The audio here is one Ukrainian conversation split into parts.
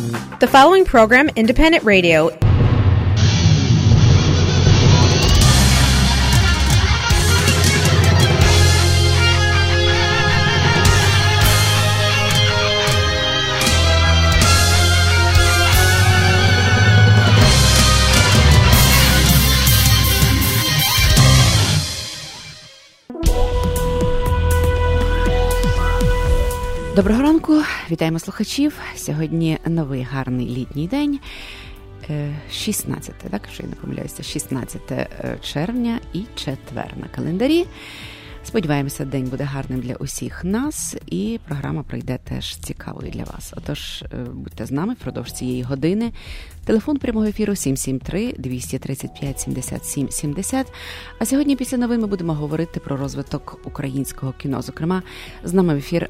The following program, Independent Radio. Доброго ранку, вітаємо слухачів. Сьогодні новий гарний літній день, 16, так, якщо я не помиляюся, 16 червня і четвер на календарі. Сподіваємося, день буде гарним для усіх нас і програма пройде теж цікавою для вас. Отож, будьте з нами впродовж цієї години. Телефон прямого ефіру 773-235-77-70. А сьогодні після новин ми будемо говорити про розвиток українського кіно. Зокрема, з нами в ефір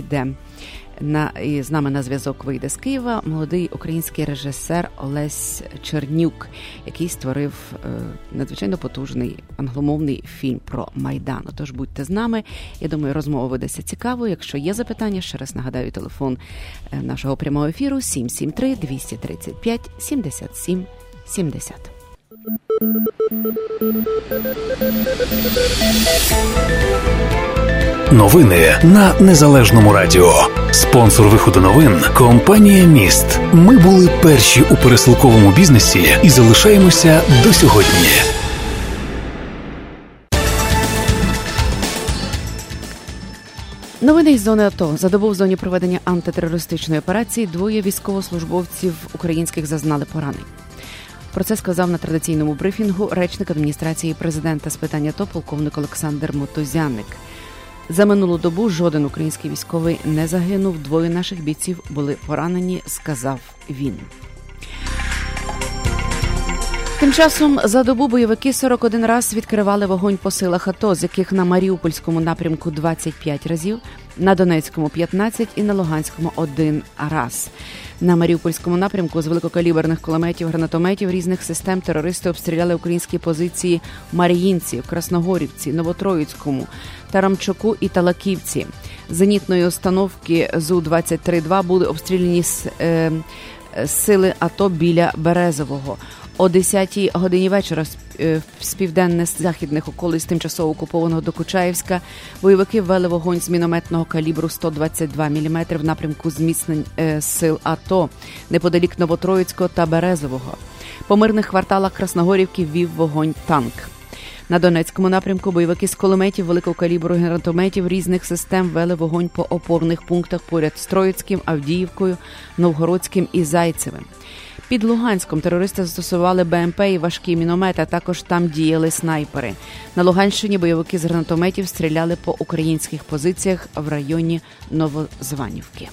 з нами на зв'язок вийде з Києва молодий український режисер Олесь Чернюк, який створив надзвичайно потужний англомовний фільм про Майдан. Отож, будьте з нами. Я думаю, розмова видасться цікавою. Якщо є запитання, ще раз нагадаю телефон нашого прямого ефіру 773-235-77-70. Новини на Незалежному радіо. Спонсор виходу новин – компанія «Міст». Ми були перші у пересилковому бізнесі і залишаємося до сьогодні. Новини із зони АТО. За добу в зоні проведення антитерористичної операції 2 військовослужбовців українських зазнали поранень. Про це сказав на традиційному брифінгу речник адміністрації президента з питань АТО полковник Олександр Мотузяник. За минулу добу жоден український військовий не загинув, 2 наших бійців були поранені, сказав він. Тим часом за добу бойовики 41 раз відкривали вогонь по силах АТО, з яких на Маріупольському напрямку 25 разів, на Донецькому 15 і на Луганському 1 раз. На Маріупольському напрямку з великокаліберних кулеметів, гранатометів різних систем терористи обстріляли українські позиції в Мар'їнці, Красногорівці, Новотроїцькому, Тарамчуку і Талаківці. Зенітної установки ЗУ-23-2 були обстріляні сили АТО біля Березового. О 10-й годині вечора з південно-західних околиць тимчасово окупованого Докучаєвська бойовики ввели вогонь з мінометного калібру 122 мм в напрямку зміцнень сил АТО неподалік Новотроїцького та Березового. По мирних кварталах Красногорівки ввів вогонь танк. На Донецькому напрямку бойовики з кулеметів, великого калібру і гранатометів різних систем вели вогонь по опорних пунктах поряд з Троїцьким, Авдіївкою, Новгородським і Зайцевим. Під Луганськом терористи застосували БМП і важкі міномети, а також там діяли снайпери. На Луганщині бойовики з гранатометів стріляли по українських позиціях в районі Новозванівки.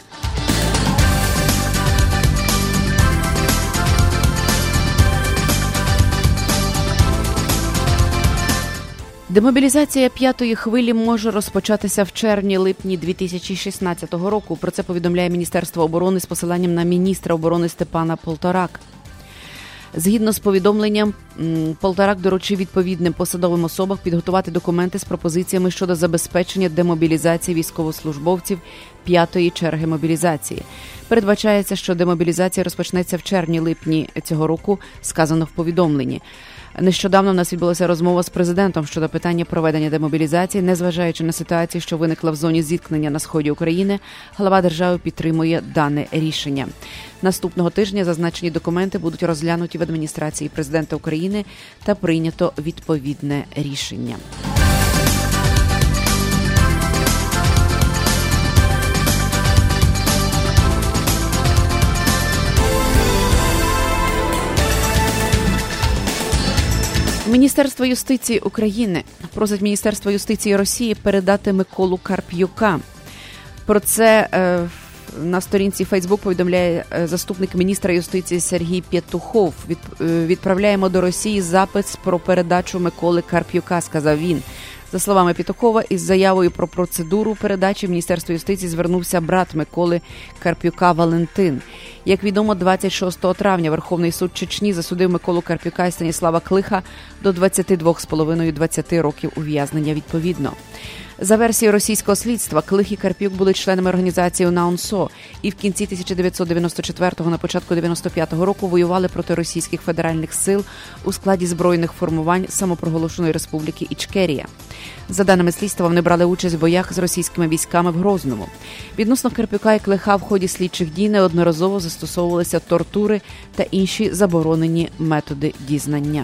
Демобілізація 5-ї хвилі може розпочатися в червні-липні 2016 року. Про це повідомляє Міністерство оборони з посиланням на міністра оборони Степана Полторак. Згідно з повідомленням, Полторак доручив відповідним посадовим особам підготувати документи з пропозиціями щодо забезпечення демобілізації військовослужбовців 5-ї черги мобілізації. Передбачається, що демобілізація розпочнеться в червні-липні цього року, сказано в повідомленні. Нещодавно в нас відбулася розмова з президентом щодо питання проведення демобілізації. Незважаючи на ситуацію, що виникла в зоні зіткнення на сході України, глава держави підтримує дане рішення. Наступного тижня зазначені документи будуть розглянуті в адміністрації президента України та прийнято відповідне рішення. Міністерство юстиції України просить Міністерство юстиції Росії передати Миколу Карп'юка. Про це на сторінці Фейсбук повідомляє заступник міністра юстиції Сергій Петухов. Відправляємо до Росії запит про передачу Миколи Карп'юка, сказав він. За словами Петухова, із заявою про процедуру передачі в Міністерство юстиції звернувся брат Миколи Карп'юка Валентин. Як відомо, 26 травня Верховний суд Чечні засудив Миколу Карп'юка і Станіслава Клиха до 22,5-20 років ув'язнення відповідно. За версією російського слідства, Клих і Карпюк були членами організації УНАУНСО і в кінці 1994-го, на початку 95-го року воювали проти російських федеральних сил у складі збройних формувань самопроголошеної республіки Ічкерія. За даними слідства, вони брали участь в боях з російськими військами в Грозному. Відносно Карпюка і Клиха в ході слідчих дій неодноразово застосовувалися тортури та інші заборонені методи дізнання.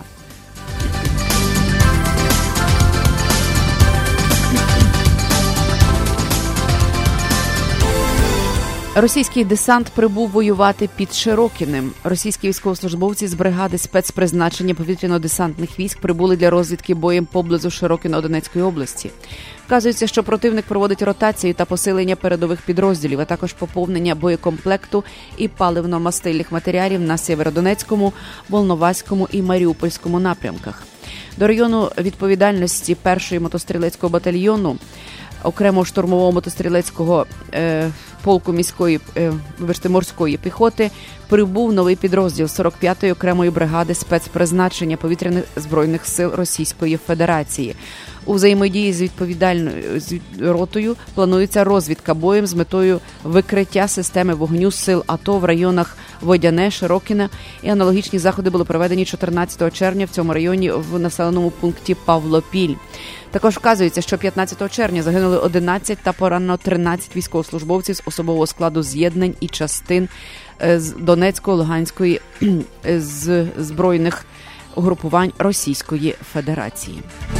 Російський десант прибув воювати під Широкіним. Російські військовослужбовці з бригади спецпризначення повітряно-десантних військ прибули для розвідки боєм поблизу Широкіна Донецької області. Вказується, що противник проводить ротацію та посилення передових підрозділів, а також поповнення боєкомплекту і паливно-мастильних матеріалів на Сєвєродонецькому, Волноваському і Маріупольському напрямках. До району відповідальності 1-ї мотострілецького батальйону окремого штурмового мотострілецького полку морської піхоти прибув новий підрозділ 45-ї окремої бригади спецпризначення повітряних збройних сил Російської Федерації. У взаємодії з відповідальною ротою планується розвідка боєм з метою викриття системи вогню сил АТО в районах Водяне, Широкіне, і аналогічні заходи були проведені 14 червня в цьому районі в населеному пункті Павлопіль. Також вказується, що 15 червня загинули 11 та поранено 13 військовослужбовців з особового складу з'єднань і частин з Донецької, Луганської з збройних угрупувань Російської Федерації.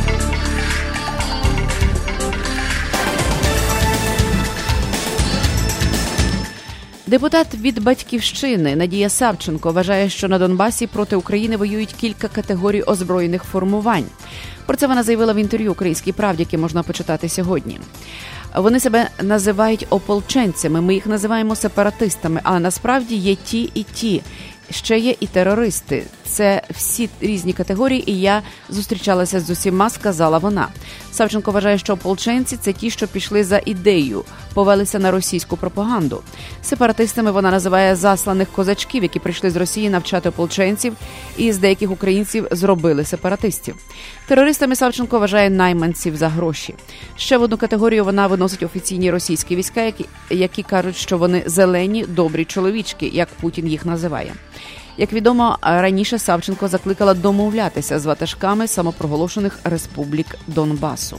Депутат від «Батьківщини» Надія Савченко вважає, що на Донбасі проти України воюють кілька категорій озброєних формувань. Про це вона заявила в інтерв'ю «Українській правді», яке можна почитати сьогодні. Вони себе називають ополченцями, ми їх називаємо сепаратистами, але насправді є ті і ті. Ще є і терористи. Це всі різні категорії, і я зустрічалася з усіма, сказала вона. Савченко вважає, що ополченці – це ті, що пішли за ідеєю, повелися на російську пропаганду. Сепаратистами вона називає засланих козачків, які прийшли з Росії навчати ополченців, і з деяких українців зробили сепаратистів. Терористами Савченко вважає найманців за гроші. Ще в одну категорію вона виносить офіційні російські війська, які кажуть, що вони зелені, добрі чоловічки, як Путін їх називає. Як відомо, раніше Савченко закликала домовлятися з ватажками самопроголошених республік Донбасу.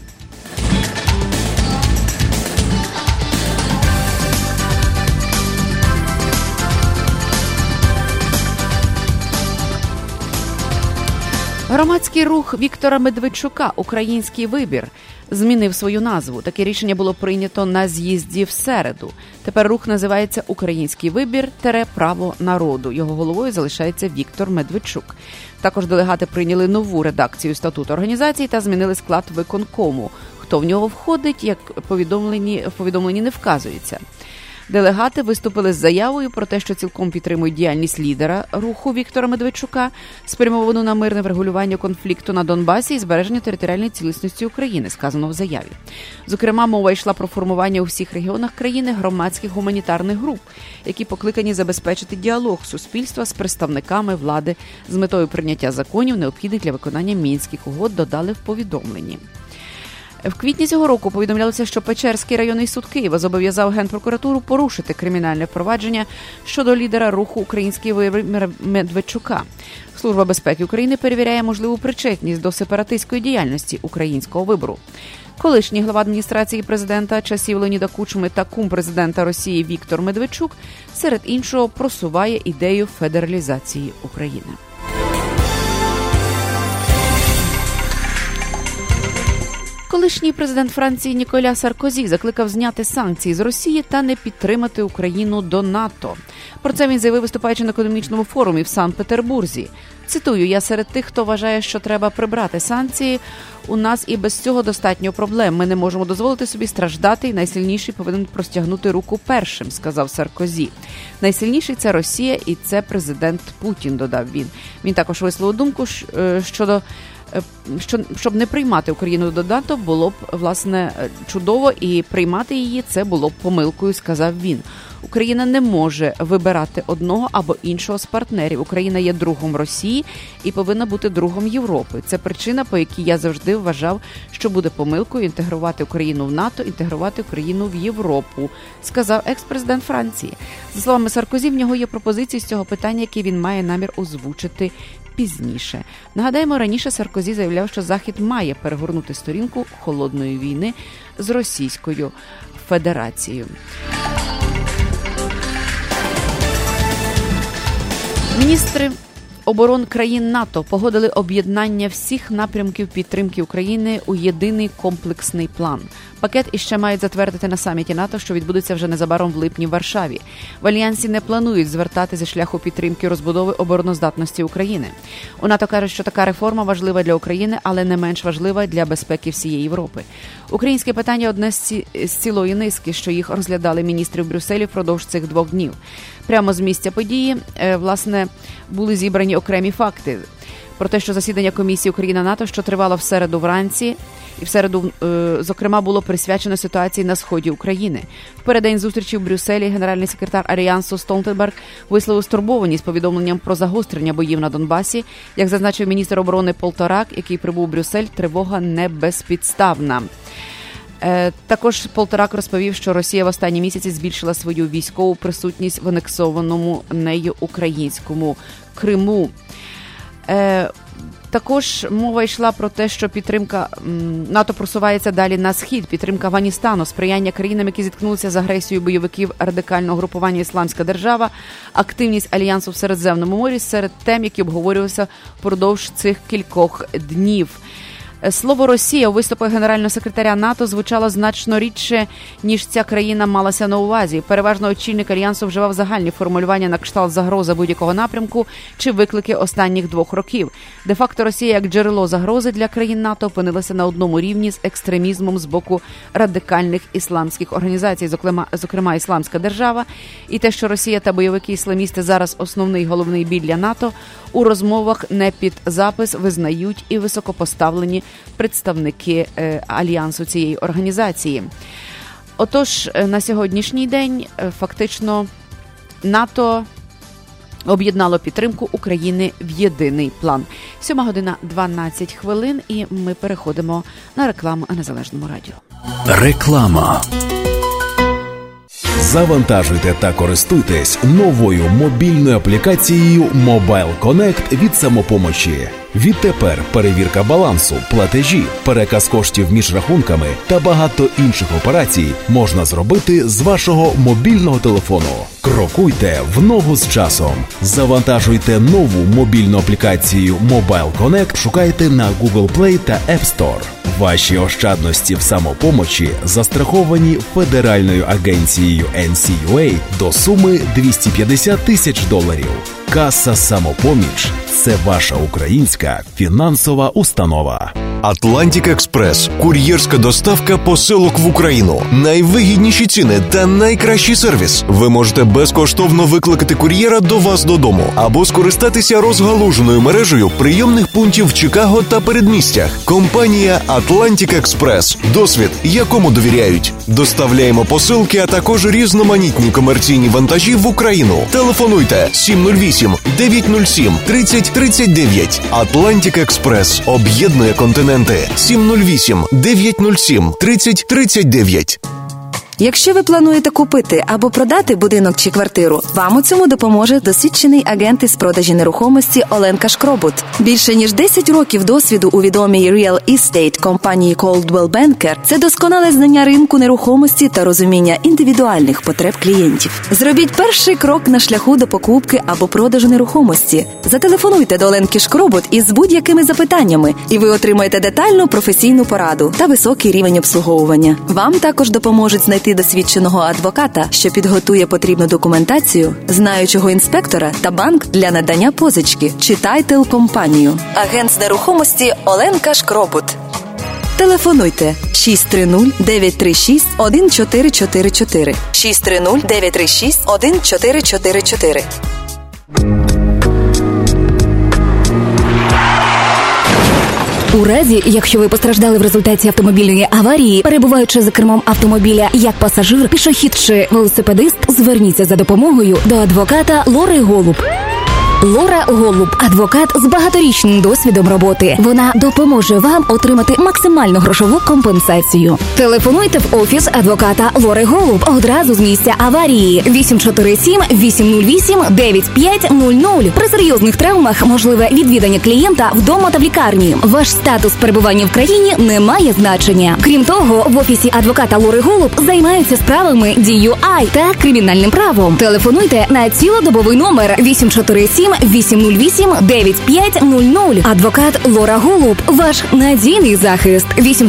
Громадський рух Віктора Медведчука «Український вибір» змінив свою назву. Таке рішення було прийнято на з'їзді в середу. Тепер рух називається «Український вибір – право народу». Його головою залишається Віктор Медведчук. Також делегати прийняли нову редакцію статуту організації та змінили склад виконкому. Хто в нього входить, як в повідомленні не вказується. Делегати виступили з заявою про те, що цілком підтримують діяльність лідера руху Віктора Медведчука, спрямовану на мирне врегулювання конфлікту на Донбасі і збереження територіальної цілісності України, сказано в заяві. Зокрема, мова йшла про формування у всіх регіонах країни громадських гуманітарних груп, які покликані забезпечити діалог суспільства з представниками влади з метою прийняття законів, необхідних для виконання Мінських угод, додали в повідомленні. В квітні цього року повідомлялося, що Печерський районний суд Києва зобов'язав Генпрокуратуру порушити кримінальне впровадження щодо лідера руху «Український вибір» Медведчука. Служба безпеки України перевіряє можливу причетність до сепаратистської діяльності українського вибору. Колишній глава адміністрації президента часів Леоніда Кучми та кум президента Росії Віктор Медведчук, серед іншого, просуває ідею федералізації України. Колишній президент Франції Ніколя Саркозі закликав зняти санкції з Росії та не підтримати Україну до НАТО. Про це він заявив, виступаючи на економічному форумі в Санкт-Петербурзі. Цитую, «Я серед тих, хто вважає, що треба прибрати санкції. У нас і без цього достатньо проблем. Ми не можемо дозволити собі страждати, і найсильніший повинен простягнути руку першим», – сказав Саркозі. «Найсильніший – це Росія і це президент Путін», – додав він. Він також висловив думку щодо щоб не приймати Україну до НАТО, було б, власне, чудово, і приймати її це було б помилкою, сказав він. Україна не може вибирати одного або іншого з партнерів. Україна є другом Росії і повинна бути другом Європи. Це причина, по якій я завжди вважав, що буде помилкою інтегрувати Україну в НАТО, інтегрувати Україну в Європу, сказав екс-президент Франції. За словами Саркозі, в нього є пропозиції з цього питання, які він має намір озвучити пізніше. Нагадаємо, раніше Саркозі заявляв, що Захід має перегорнути сторінку холодної війни з Російською Федерацією. Міністри оборон країн НАТО погодили об'єднання всіх напрямків підтримки України у єдиний комплексний план. Пакет іще мають затвердити на саміті НАТО, що відбудеться вже незабаром в липні в Варшаві. В Альянсі не планують звертати зі шляху підтримки розбудови обороноздатності України. У НАТО кажуть, що така реформа важлива для України, але не менш важлива для безпеки всієї Європи. Українське питання – одне з цілої низки, що їх розглядали міністри в Брюсселі впродовж цих 2 днів. Прямо з місця події, власне, були зібрані окремі факти про те, що засідання комісії Україна-НАТО, що тривало в середу вранці, і в середу, зокрема, було присвячено ситуації на сході України. В переддень зустрічі в Брюсселі генеральний секретар Альянсу Столтенберг висловив стурбованість повідомленням про загострення боїв на Донбасі. Як зазначив міністр оборони Полторак, який прибув у Брюссель, тривога не безпідставна. Також Полторак розповів, що Росія в останні місяці збільшила свою військову присутність в анексованому нею українському Криму. Також мова йшла про те, що підтримка НАТО просувається далі на схід, підтримка Афганістану, сприяння країнам, які зіткнулися з агресією бойовиків радикального групування «Ісламська держава», активність Альянсу в Середземному морі серед тем, які обговорювалися впродовж цих кількох днів. Слово «Росія» у виступах генерального секретаря НАТО звучало значно рідше, ніж ця країна малася на увазі. Переважно очільник Альянсу вживав загальні формулювання на кшталт загроза будь-якого напрямку чи виклики останніх 2 років. Де-факто Росія як джерело загрози для країн НАТО опинилася на одному рівні з екстремізмом з боку радикальних ісламських організацій, зокрема «Ісламська держава». І те, що Росія та бойовики-ісламісти зараз основний головний біль для НАТО, у розмовах не під запис визнають і високопоставлені представники Альянсу цієї організації. Отож, на сьогоднішній день фактично НАТО об'єднало підтримку України в єдиний план. 7:12 і ми переходимо на рекламу на Незалежному радіо. Реклама. Завантажуйте та користуйтесь новою мобільною аплікацією Mobile Connect від «Самопомочі». Відтепер перевірка балансу, платежі, переказ коштів між рахунками та багато інших операцій можна зробити з вашого мобільного телефону. Крокуйте в ногу з часом. Завантажуйте нову мобільну аплікацію Mobile Connect, шукайте на Google Play та App Store. Ваші ощадності в «Самопомочі» застраховані Федеральною агенцією NCUA до суми $250 тисяч. Каса «Самопоміч» – це ваша українська фінансова установа. Атлантик Експрес – кур'єрська доставка посилок в Україну. Найвигідніші ціни та найкращий сервіс. Ви можете безкоштовно викликати кур'єра до вас додому або скористатися розгалуженою мережею прийомних пунктів в Чикаго та передмістях. Компанія Атлантик Експрес. Досвід, якому довіряють. Доставляємо посилки, а також різноманітні комерційні вантажі в Україну. Телефонуйте 708-907-3039. Атлантик Експрес об'єднує континенти. 708-907-3039. Якщо ви плануєте купити або продати будинок чи квартиру, вам у цьому допоможе досвідчений агент із продажі нерухомості Оленка Шкробут. Більше ніж 10 років досвіду у відомій Real Estate компанії Coldwell Banker – це досконале знання ринку нерухомості та розуміння індивідуальних потреб клієнтів. Зробіть перший крок на шляху до покупки або продажу нерухомості. Зателефонуйте до Оленки Шкробут із будь-якими запитаннями, і ви отримаєте детальну професійну пораду та високий рівень обслуговування. Вам також допоможуть знайти досвідченого адвоката, що підготує потрібну документацію, знаючого інспектора та банк для надання позички чи тайтл-компанію. Агент з нерухомості Оленка Шкробут. Телефонуйте 630-936-1444. 630-936-1444. У разі, якщо ви постраждали в результаті автомобільної аварії, перебуваючи за кермом автомобіля як пасажир, пішохід чи велосипедист, зверніться за допомогою до адвоката Лори Голуб. Лора Голуб – адвокат з багаторічним досвідом роботи. Вона допоможе вам отримати максимальну грошову компенсацію. Телефонуйте в офіс адвоката Лори Голуб одразу з місця аварії. 847-808-9500. При серйозних травмах можливе відвідання клієнта вдома та в лікарні. Ваш статус перебування в країні не має значення. Крім того, в офісі адвоката Лори Голуб займаються справами DUI та кримінальним правом. Телефонуйте на цілодобовий номер 847-808-9500. Адвокат Лора Голуб – ваш надійний захист.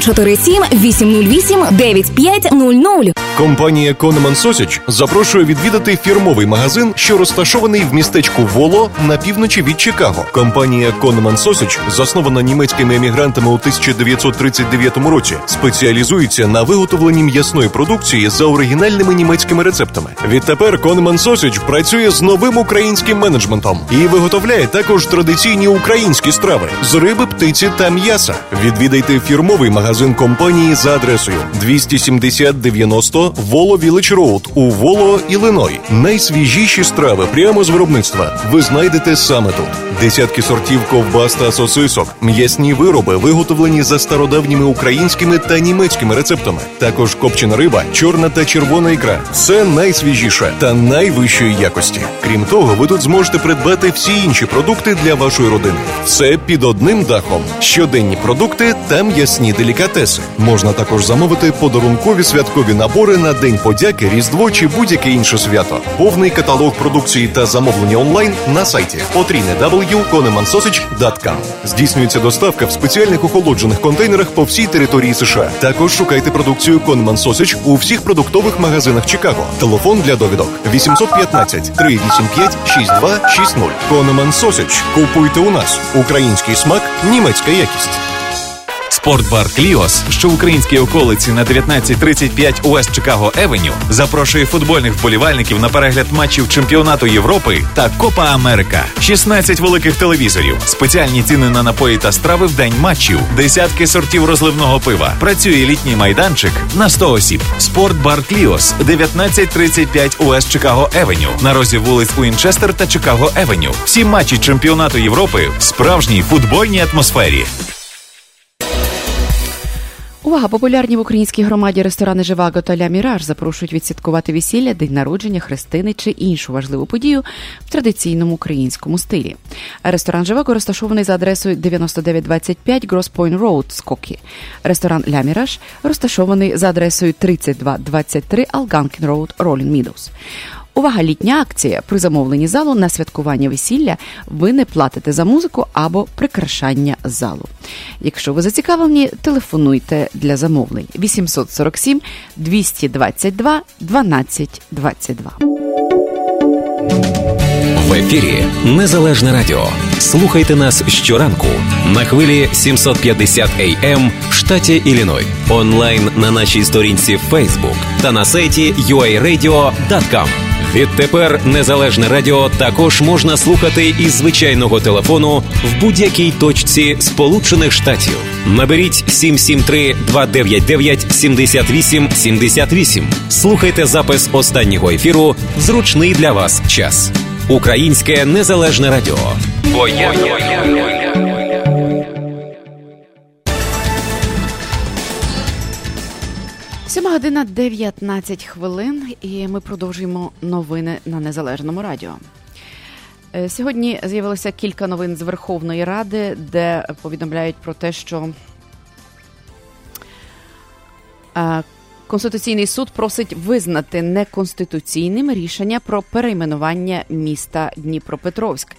847-808-9500. Компанія Конеман Сосідж запрошує відвідати фірмовий магазин, що розташований в містечку Воло на півночі від Чикаго. Компанія Конеман Сосідж, заснована німецькими емігрантами у 1939 році, спеціалізується на виготовленні м'ясної продукції за оригінальними німецькими рецептами. Відтепер Конеман Сосідж працює з новим українським менеджментом і виготовляє також традиційні українські страви з риби, птиці та м'яса. Відвідайте фірмовий магазин компанії за адресою 270-90 Воло Вілледж Роуд у Воло, Іллиной. Найсвіжіші страви прямо з виробництва ви знайдете саме тут. Десятки сортів ковбас та сосисок, м'ясні вироби, виготовлені за стародавніми українськими та німецькими рецептами. Також копчена риба, чорна та червона ікра. Все найсвіжіше та найвищої якості. Крім того, ви тут зможете придбати всі інші продукти для вашої родини. Все під одним дахом. Щоденні продукти та м'ясні делікатеси. Можна також замовити подарункові святкові набори на День подяки, Різдво чи будь-яке інше свято. Повний каталог продукції та замовлення онлайн на сайті www.konemanssausage.com. Здійснюється доставка в спеціальних охолоджених контейнерах по всій території США. Також шукайте продукцію Конеман Сосідж у всіх продуктових магазинах Чикаго. Телефон для довідок 815-385-6260. Конеман Сосідж. Купуйте у нас. Український смак, німецька якість. Спортбар Кліос, що в українській околиці на 1935 Уест Чикаго Евеню, запрошує футбольних вболівальників на перегляд матчів Чемпіонату Європи та Копа Америка. 16 великих телевізорів, спеціальні ціни на напої та страви в день матчів, десятки сортів розливного пива. Працює літній майданчик на 100 осіб. Спортбар Кліос, 1935 Уест Чикаго Евеню, на розі вулиць Уінчестер та Чикаго Евеню. Всі матчі Чемпіонату Європи в справжній футбольній атмосфері. Увага! Популярні в українській громаді ресторани «Живаго» та «Ля Міраж» запрошують відсвяткувати весілля, день народження, хрестини чи іншу важливу подію в традиційному українському стилі. Ресторан «Живаго» розташований за адресою 9925 Grosse Pointe Road, Скокі. Ресторан «Ля Міраж» розташований за адресою 3223 Algonquin Road, Rolling Meadows. Увага! Літня акція. При замовленні залу на святкування весілля ви не платите за музику або прикрашання залу. Якщо ви зацікавлені, телефонуйте для замовлень 847 222 1222. В ефірі Незалежне радіо. Слухайте нас щоранку на хвилі 750 AM в штаті Іллиной. Онлайн на нашій сторінці Facebook та на сайті uaradio.com. Відтепер Незалежне радіо також можна слухати із звичайного телефону в будь-якій точці Сполучених Штатів. Наберіть 773-299-78-78. Слухайте запис останнього ефіру в зручний для вас час. Українське Незалежне радіо. Бо я. 7:19 і ми продовжуємо новини на Незалежному радіо. Сьогодні з'явилося кілька новин з Верховної Ради, де повідомляють про те, що Конституційний суд просить визнати неконституційним рішення про перейменування міста Дніпропетровськ.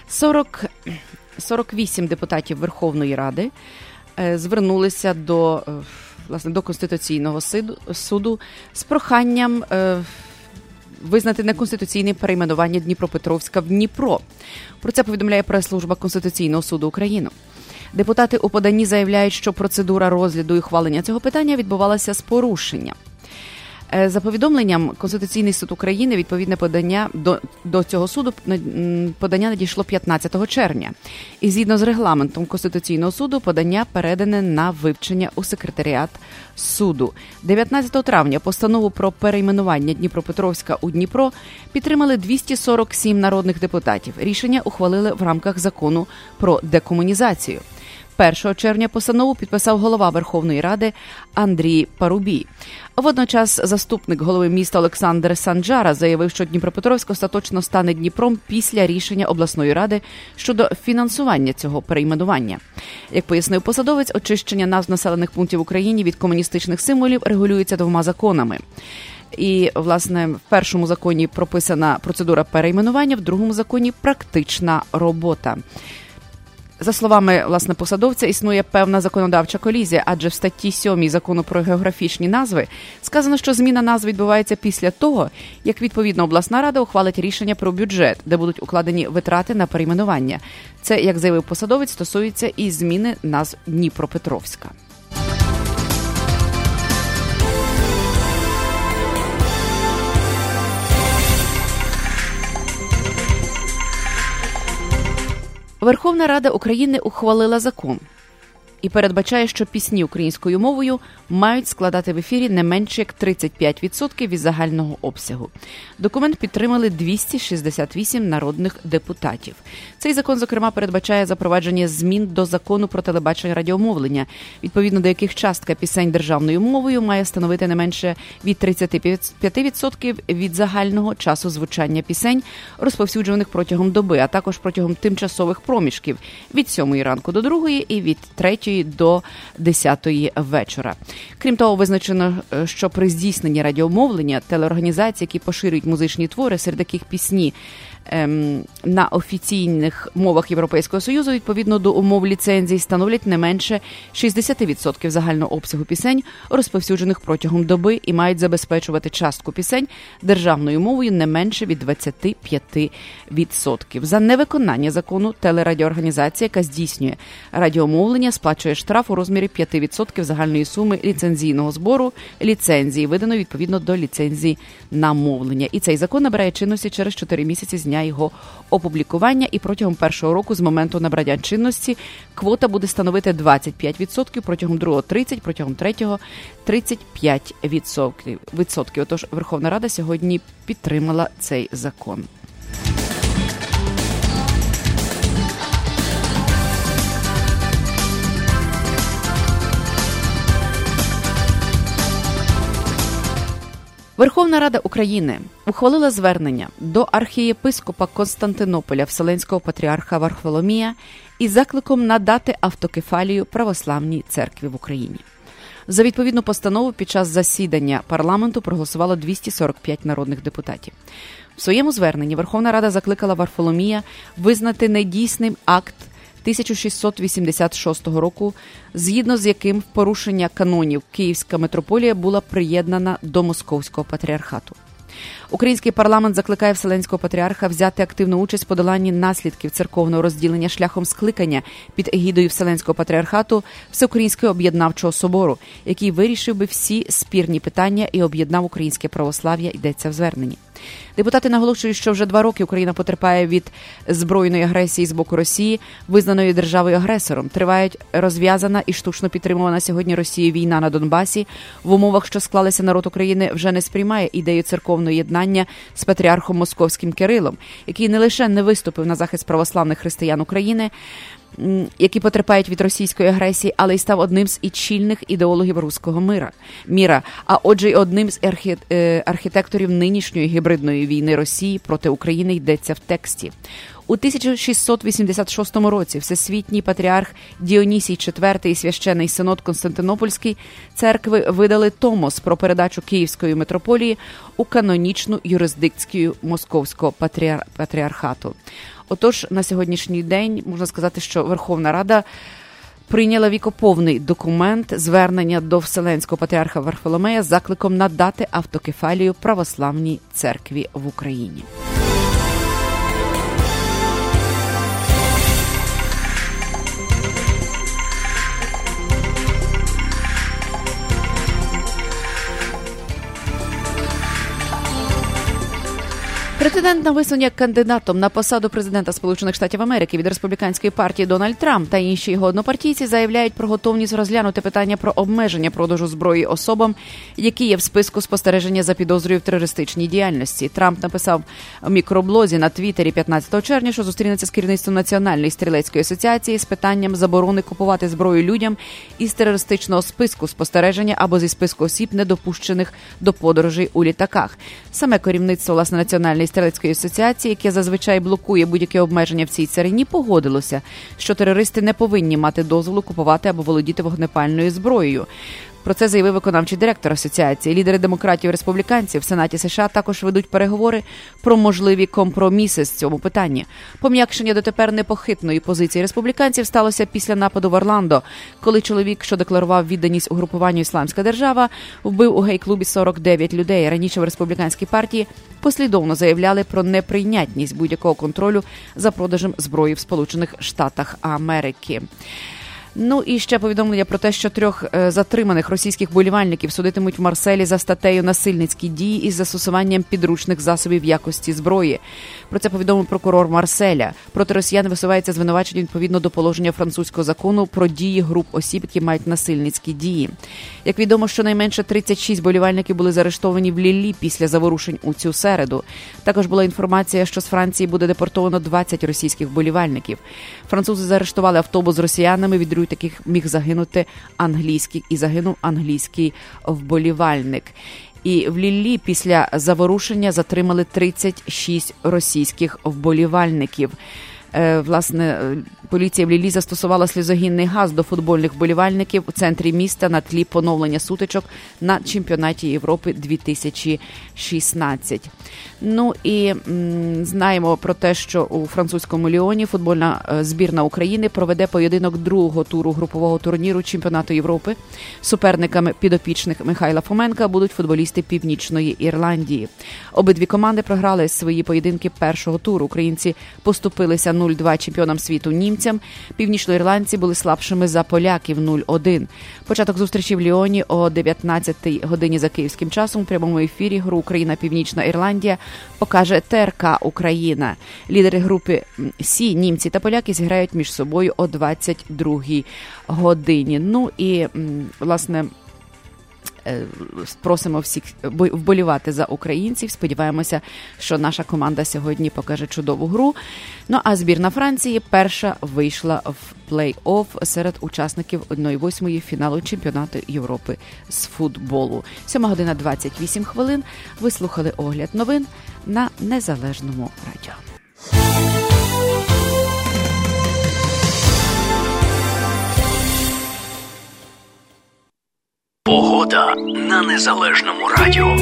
48 депутатів Верховної Ради звернулися до Конституційного суду з проханням визнати неконституційним перейменування Дніпропетровська в Дніпро. Про це повідомляє прес-служба Конституційного суду України. Депутати у поданні заявляють, що процедура розгляду і ухвалення цього питання відбувалася з порушенням. За повідомленням, Конституційний суд України відповідне подання до цього суду подання надійшло 15 червня. І згідно з регламентом Конституційного суду подання передане на вивчення у секретаріат суду. 19 травня постанову про перейменування Дніпропетровська у Дніпро підтримали 247 народних депутатів. Рішення ухвалили в рамках закону про декомунізацію. 1 червня постанову підписав голова Верховної Ради Андрій Парубій. Водночас заступник голови міста Олександр Санджара заявив, що Дніпропетровськ остаточно стане Дніпром після рішення обласної ради щодо фінансування цього перейменування. Як пояснив посадовець, очищення назв населених пунктів в Україні від комуністичних символів регулюється 2 законами. І, власне, в першому законі прописана процедура перейменування, в другому законі – практична робота. За словами, власне, посадовця, існує певна законодавча колізія, адже в статті 7 Закону про географічні назви сказано, що зміна назв відбувається після того, як відповідна обласна рада ухвалить рішення про бюджет, де будуть укладені витрати на перейменування. Це, як заявив посадовець, стосується і зміни назв Дніпропетровська. Верховна Рада України ухвалила закон і передбачає, що пісні українською мовою мають складати в ефірі не менше як 35% від загального обсягу. Документ підтримали 268 народних депутатів. Цей закон, зокрема, передбачає запровадження змін до Закону про телебачення і радіомовлення, відповідно до яких частка пісень державною мовою має становити не менше від 35% від загального часу звучання пісень, розповсюджуваних протягом доби, а також протягом тимчасових проміжків від 7 ранку до 2 і від 3 до 10 вечора. Крім того, визначено, що при здійсненні радіомовлення телеорганізації, які поширюють музичні твори, серед яких пісні на офіційних мовах Європейського Союзу, відповідно до умов ліцензії, становлять не менше 60% загального обсягу пісень, розповсюджених протягом доби, і мають забезпечувати частку пісень державною мовою не менше від 25%. За невиконання закону телерадіоорганізація, яка здійснює радіомовлення, сплачує штраф у розмірі 5% загальної суми ліцензійного збору ліцензії, виданої відповідно до ліцензії на мовлення. І цей закон набирає чинності через 4 місяці з дня його опублікування, і протягом першого року з моменту набрання чинності квота буде становити 25%, протягом другого 30%, протягом третього 35%. Отож, Верховна Рада сьогодні підтримала цей закон. Верховна Рада України ухвалила звернення до архієпископа Константинополя Вселенського патріарха Варфоломія із закликом надати автокефалію Православній церкві в Україні. За відповідну постанову під час засідання парламенту проголосувало 245 народних депутатів. В своєму зверненні Верховна Рада закликала Варфоломія визнати недійсним акт 1686 року, згідно з яким в порушення канонів Київська митрополія була приєднана до Московського патріархату. Український парламент закликає Вселенського патріарха взяти активну участь в подоланні наслідків церковного розділення шляхом скликання під егідою Вселенського патріархату Всеукраїнського об'єднавчого собору, який вирішив би всі спірні питання і об'єднав українське православ'я, йдеться в зверненні. Депутати наголошують, що вже 2 роки Україна потерпає від збройної агресії з боку Росії, визнаної державою-агресором. Триває розв'язана і штучно підтримувана сьогодні Росією війна на Донбасі. В умовах, що склалися, народ України вже не сприймає ідею церковного єднання з патріархом Московським Кирилом, який не лише не виступив на захист православних християн України, які потерпають від російської агресії, але й став одним з чільних ідеологів руського міра, а отже й одним з архітекторів нинішньої гібридної війни Росії проти України, йдеться в тексті. У 1686 році Всесвітній патріарх Діонісій IV і священний синод Константинопольський церкви видали томос про передачу Київської митрополії у канонічну юрисдикцію Московського патріархату. Отож, на сьогоднішній день можна сказати, що Верховна Рада прийняла вікоповний документ звернення до Вселенського патріарха Варфоломея з закликом надати автокефалію Православній церкві в Україні. Претендент на висунення кандидатом на посаду президента Сполучених Штатів Америки від республіканської партії Дональд Трамп та інші його однопартійці заявляють про готовність розглянути питання про обмеження продажу зброї особам, які є в списку спостереження за підозрою в терористичній діяльності. Трамп написав у мікроблозі на Твіттері 15 червня, що зустрінеться з керівництвом Національної стрілецької асоціації з питанням заборони купувати зброю людям із терористичного списку спостереження або зі списку осіб, недопущених до подорожей у літаках. Саме керівництво, власне, Національної стрілецької асоціації, яке зазвичай блокує будь-які обмеження в цій царині, погодилося, що терористи не повинні мати дозволу купувати або володіти вогнепальною зброєю. Про це заявив виконавчий директор асоціації. Лідери демократів і республіканців в Сенаті США також ведуть переговори про можливі компроміси з цього питання. Пом'якшення дотепер непохитної позиції республіканців сталося після нападу в Орландо, коли чоловік, що декларував відданість угрупуванню «Ісламська держава», вбив у гей-клубі 49 людей. Раніше в республіканській партії послідовно заявляли про неприйнятність будь-якого контролю за продажем зброї в Сполучених Штатах Америки. Ну і ще повідомлення про те, що 3 затриманих російських вболівальників судитимуть в Марселі за статтею «Насильницькі дії» із застосуванням підручних засобів в якості зброї. Про це повідомив прокурор Марселя. Проти росіян висувається звинувачення відповідно до положення французького закону про дії груп осіб, які мають насильницькі дії. Як відомо, щонайменше 36 вболівальників були заарештовані в Ліллі після заворушень у цю середу. Також була інформація, що з Франції буде депортовано 20 російських вболівальників. Французи заарештували автобус з росіянами, від таких міг загинути загинув англійський вболівальник. І в Ліллі після заворушення затримали 36 російських вболівальників. Власне, поліція в Ліллі застосувала сльозогінний газ до футбольних вболівальників у центрі міста на тлі поновлення сутичок на чемпіонаті Європи 2016. Ну і знаємо про те, що у французькому Ліоні футбольна збірна України проведе поєдинок другого туру групового турніру чемпіонату Європи. Суперниками підопічних Михайла Фоменка будуть футболісти Північної Ірландії. Обидві команди програли свої поєдинки першого туру. Українці поступилися 0-2 чемпіонам світу німцям. Північноірландці були слабшими за поляків 0-1. Початок зустрічі в Ліоні о 19-й годині за київським часом у прямому ефірі гру Україна-Північна Ірландія покаже ТРК Україна. Лідери групи Сі, німці та поляки, зіграють між собою о 22-й годині. Ну і, власне, просимо всіх вболівати за українців. Сподіваємося, що наша команда сьогодні покаже чудову гру. Ну, а збірна Франції перша вийшла в плей-офф серед учасників 1/8 фіналу чемпіонату Європи з футболу. 7:28. Ви слухали огляд новин на Незалежному радіо. Погода на Незалежному радіо.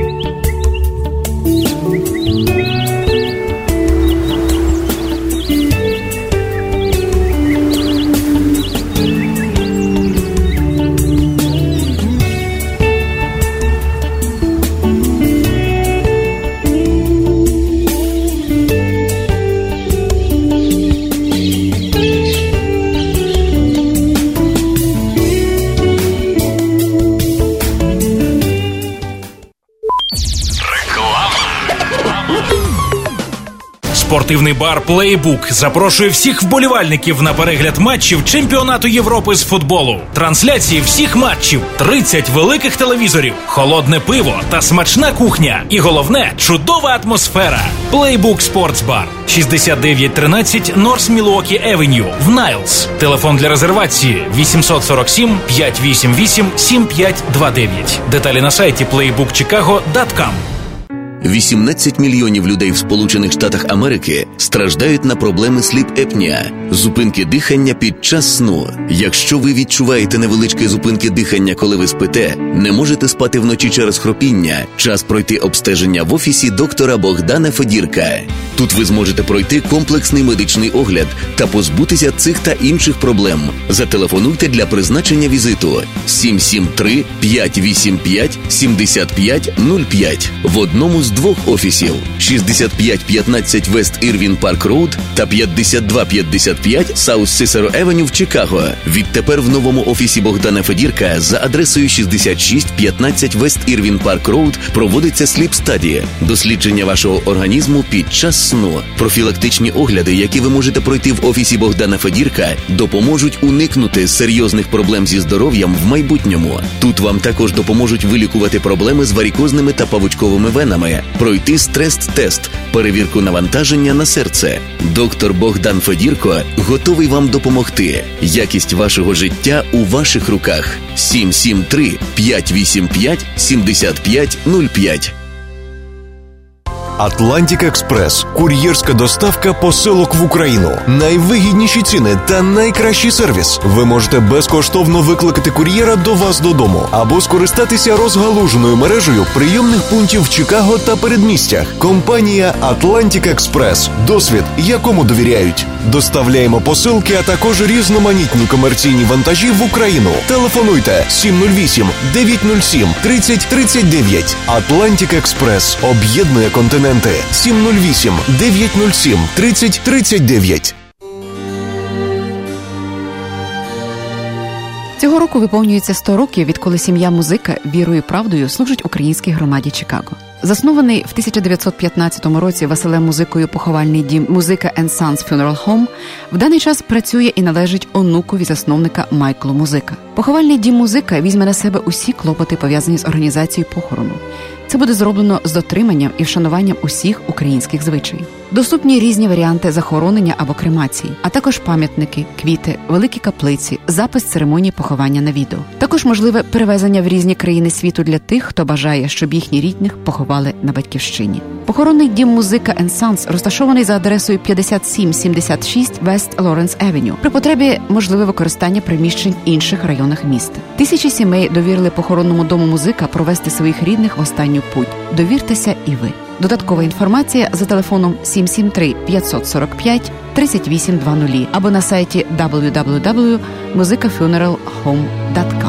Спортивний бар «Плейбук» запрошує всіх вболівальників на перегляд матчів чемпіонату Європи з футболу. Трансляції всіх матчів, 30 великих телевізорів, холодне пиво та смачна кухня. І головне – чудова атмосфера. «Плейбук Спортс Бар», 6913 Норс Мілуокі Евеню в Найлс. Телефон для резервації 847 588 7529. Деталі на сайті playbookchicago.com. 18 мільйонів людей в Сполучених Штатах Америки страждають на проблеми сліп-епнія – зупинки дихання під час сну. Якщо ви відчуваєте невеличкі зупинки дихання, коли ви спите, не можете спати вночі через хропіння, час пройти обстеження в офісі доктора Богдана Федірка. Тут ви зможете пройти комплексний медичний огляд та позбутися цих та інших проблем. Зателефонуйте для призначення візиту 773-585-7505 в одному з двох офісів – 6515 West Irving Park Road та 5255 South Cicero Avenue в Чикаго. Відтепер в новому офісі Богдана Федірка за адресою 6615 West Irving Park Road проводиться сліп-стадія – дослідження вашого організму під час сну. Профілактичні огляди, які ви можете пройти в офісі Богдана Федірка, допоможуть уникнути серйозних проблем зі здоров'ям в майбутньому. Тут вам також допоможуть вилікувати проблеми з варикозними та павучковими венами, пройти стрес-тест, перевірку навантаження на серце. Доктор Богдан Федірко готовий вам допомогти. Якість вашого життя у ваших руках. 773-585-7505. Атлантик Експрес. Кур'єрська доставка посилок в Україну. Найвигідніші ціни та найкращий сервіс. Ви можете безкоштовно викликати кур'єра до вас додому або скористатися розгалуженою мережею прийомних пунктів в Чикаго та передмістях. Компанія Атлантик Експрес. Досвід, якому довіряють. Доставляємо посилки, а також різноманітні комерційні вантажі в Україну. Телефонуйте 708-907-3039. Атлантик Експрес. Об'єднує континент. 708-907-3039. Цього року виповнюється 100 років, відколи сім'я Музика вірою і правдою служить українській громаді Чикаго. Заснований в 1915 році Василем Музикою поховальний дім Музика & Sons Funeral Home в даний час працює і належить онукові засновника Майклу Музика. Поховальний дім Музика візьме на себе усі клопоти, пов'язані з організацією похорону. Це буде зроблено з дотриманням і вшануванням усіх українських звичаїв. Доступні різні варіанти захоронення або кремації, а також пам'ятники, квіти, великі каплиці, запис церемонії поховання на відео. Також можливе перевезення в різні країни світу для тих, хто бажає, щоб їхні рідних поховали на батьківщині. Похоронний дім Музика & Sons розташований за адресою 5776 West Lawrence Avenue. При потребі можливе використання приміщень в інших районах міста. Тисячі сімей довірили похоронному дому Музика провести своїх рідних в останню путь. Довіртеся і ви. Додаткова інформація за телефоном 773-545-3820 або на сайті www.musicafuneralhome.com.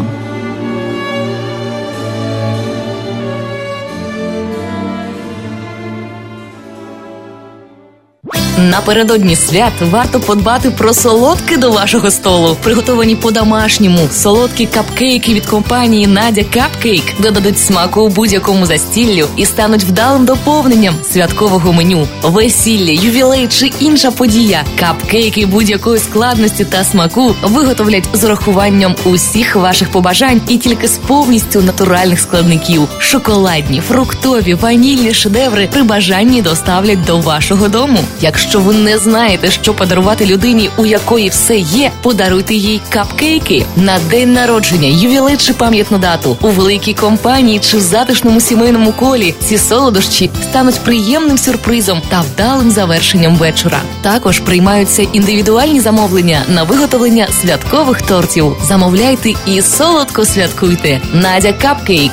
Напередодні свят варто подбати про солодке до вашого столу. Приготовані по-домашньому солодкі капкейки від компанії Надя Капкейк додадуть смаку у будь-якому застіллю і стануть вдалим доповненням святкового меню. Весілля, ювілей чи інша подія. Капкейки будь-якої складності та смаку виготовлять з урахуванням усіх ваших побажань і тільки з повністю натуральних складників. Шоколадні, фруктові, ванільні шедеври при бажанні доставлять до вашого дому. Якщо ви не знаєте, що подарувати людині, у якої все є, подаруйте їй капкейки. На день народження, ювілей чи пам'ятну дату, у великій компанії чи в затишному сімейному колі ці солодощі стануть приємним сюрпризом та вдалим завершенням вечора. Також приймаються індивідуальні замовлення на виготовлення святкових тортів. Замовляйте і солодко святкуйте. Надя Капкейк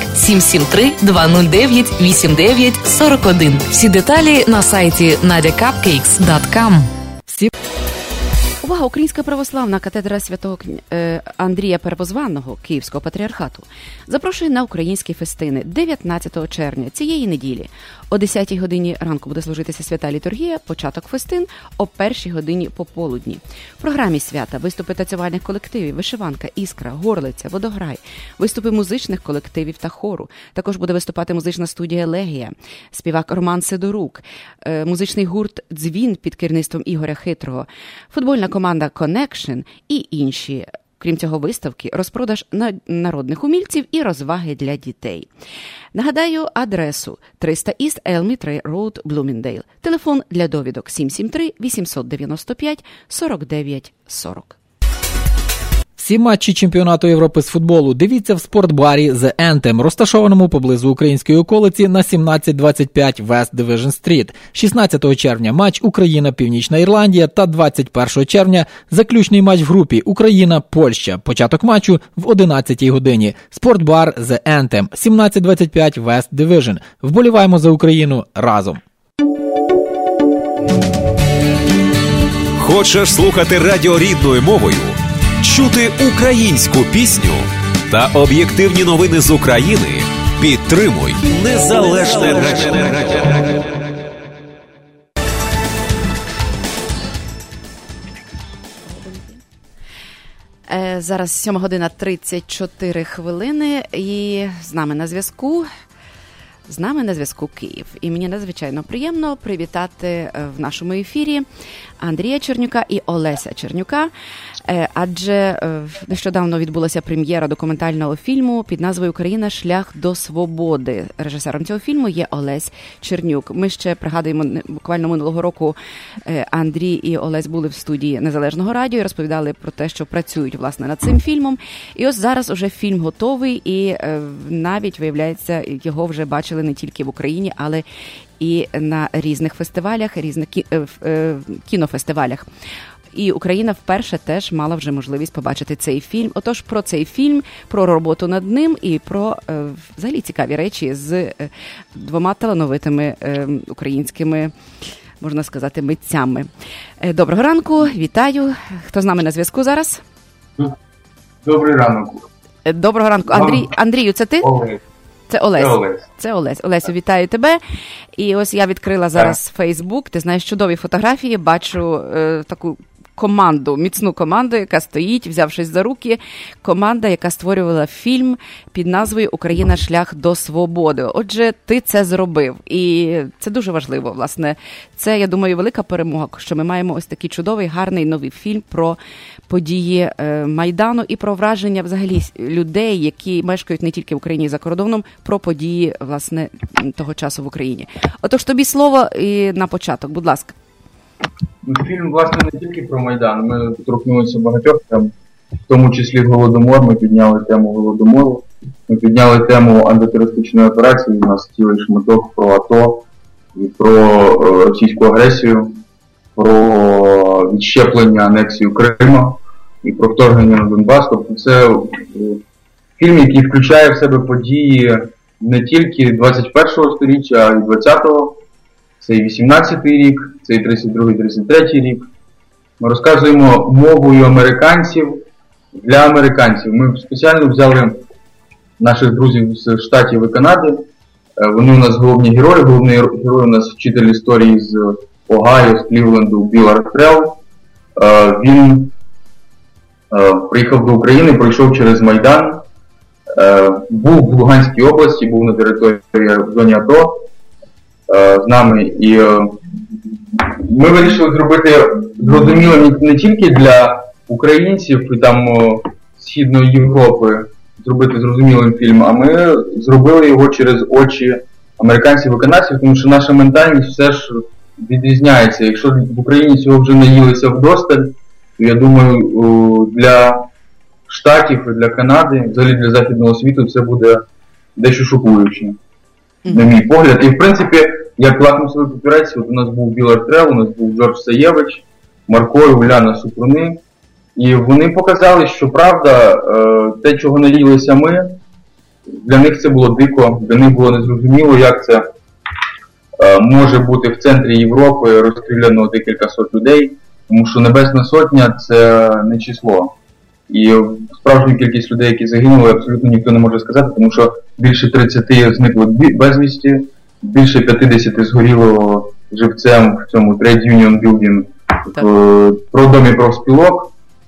773-209-8941. Всі деталі на сайті nadyacupcakes.com. Увага! Українська православна катедра святого Андрія Первозваного Київського патріархату запрошує на українські фестини 19 червня цієї неділі. О 10 годині ранку буде служитися свята літургія, початок фестин о 1 годині пополудні. В програмі свята виступи танцювальних колективів «Вишиванка», «Іскра», «Горлиця», «Водограй», виступи музичних колективів та хору. Також буде виступати музична студія «Легія», співак Роман Сидорук, музичний гурт «Дзвін» під керівництвом Ігоря Хитрого, футбольна команда «Коннекшн» і інші. Крім цього, виставки, розпродаж народних умільців і розваги для дітей. Нагадаю адресу 300 East Elm Road, Блуміндейл. Телефон для довідок 773-895-4940. Всі матчі чемпіонату Європи з футболу дивіться в спортбарі The Anthem, розташованому поблизу української околиці на 1725 West Division Street. 16 червня матч Україна-Північна Ірландія та 21 червня заключний матч в групі Україна-Польща. Початок матчу в 11 годині. Спортбар The Anthem, 1725 West Division. Вболіваємо за Україну разом. Хочеш слухати радіо рідною мовою? Чути українську пісню та об'єктивні новини з України? Підтримуй незалежне радіо. Зараз 7 година 34 хвилини і з нами на зв'язку Київ. І мені надзвичайно приємно привітати в нашому ефірі Андрія Чернюка і Олеся Чернюка. Адже нещодавно відбулася прем'єра документального фільму під назвою «Україна. Шлях до свободи». Режисером цього фільму є Олесь Чернюк. Ми ще пригадуємо, буквально минулого року Андрій і Олесь були в студії Незалежного радіо і розповідали про те, що працюють, власне, над цим фільмом. І ось зараз уже фільм готовий і навіть, виявляється, його вже бачили не тільки в Україні, але і на різних фестивалях, різних кінофестивалях. І Україна вперше теж мала вже можливість побачити цей фільм. Отож, про цей фільм, про роботу над ним і про взагалі цікаві речі з двома талановитими українськими, можна сказати, митцями. Доброго ранку, вітаю. Хто з нами на зв'язку зараз? Добрий ранок. Доброго ранку. Андрію, це ти? Олесь. Це Олесь. Олесю, вітаю тебе. І ось я відкрила зараз Фейсбук. Ти знаєш, чудові фотографії. Бачу таку команду, міцну команду, яка стоїть, взявшись за руки. Команда, яка створювала фільм під назвою «Україна. Шлях до свободи». Отже, ти це зробив. І це дуже важливо, власне. Це, я думаю, велика перемога, що ми маємо ось такий чудовий, гарний новий фільм про події Майдану і про враження взагалі людей, які мешкають не тільки в Україні, за кордоном, про події, власне, того часу в Україні. Отож, тобі слово і на початок, будь ласка. Фільм, власне, не тільки про Майдан. Ми торкнулися багатьох тем, в тому числі Голодомор. Ми підняли тему Голодомору. Ми підняли тему антитерористичної операції. У нас цілий шматок про АТО, і про російську агресію, про відщеплення, анексію Криму і про вторгнення на Донбас. Тобто це фільм, який включає в себе події не тільки 21-го сторіччя, а й 20-го. Це і 18-й рік, це і 32-й, 33-й рік. Ми розказуємо мовою американців для американців. Ми спеціально взяли наших друзів з Штатів і Канади. Вони у нас головні герої. Головний герой у нас вчитель історії з Огайо, з Клівленду, Білл Артрел. Він приїхав до України, пройшов через Майдан, був в Луганській області, був на території в зоні АТО з нами. І ми вирішили зробити зрозуміло не тільки для українців і там Східної Європи, зробити зрозумілим фільм, а ми зробили його через очі американців і канадців, тому що наша ментальність все ж відрізняється. Якщо в Україні цього вже наїлися вдосталь, то я думаю, для Штатів і для Канади, взагалі для Західного світу, це буде дещо шокуюче, на мій погляд. І в принципі, як лакмусовий папірець, от у нас був Білл Артрел, у нас був Джордж Саєвич, Марко і Уляна Супруни. І вони показали, що правда, те, чого наїлися ми, для них це було дико, для них було незрозуміло, як це може бути в центрі Європи розстріляно декілька сот людей, тому що Небесна Сотня – це не число. І справжню кількість людей, які загинули, абсолютно ніхто не може сказати, тому що більше 30 зникли безвісті, більше 50 згоріло живцем в цьому Trade Union Building в Продомі профспілок.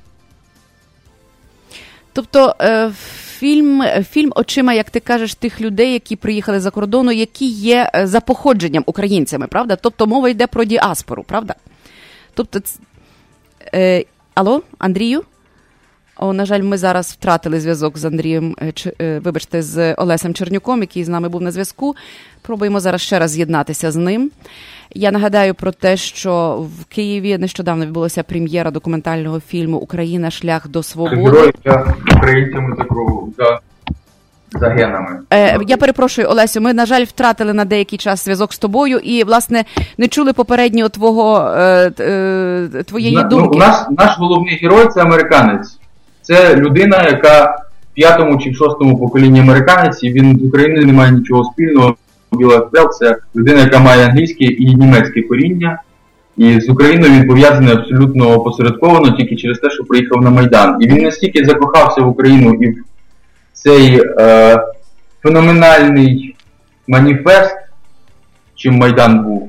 Тобто фільм очима, як ти кажеш, тих людей, які приїхали за кордону, які є за походженням українцями, правда? Тобто мова йде про діаспору, правда? Тобто, алло, Андрію? На жаль, ми зараз втратили зв'язок з Андрієм, з Олесем Чернюком, який з нами був на зв'язку. Пробуємо зараз ще раз з'єднатися з ним. Я нагадаю про те, що в Києві нещодавно відбулася прем'єра документального фільму «Україна. Шлях до свободи». Герої українцями за генами. Я перепрошую, Олесю, ми, на жаль, втратили на деякий час зв'язок з тобою і, власне, не чули попередньо твоєї думки. Наш головний герой – це американець. Це людина, яка в 5-му чи в 6-му поколінні американець, і він з України не має нічого спільного. Білл Артрел – це людина, яка має англійське і німецьке коріння. І з Україною він пов'язаний абсолютно опосередковано тільки через те, що приїхав на Майдан. І він настільки закохався в Україну і в цей феноменальний маніфест, чим Майдан був,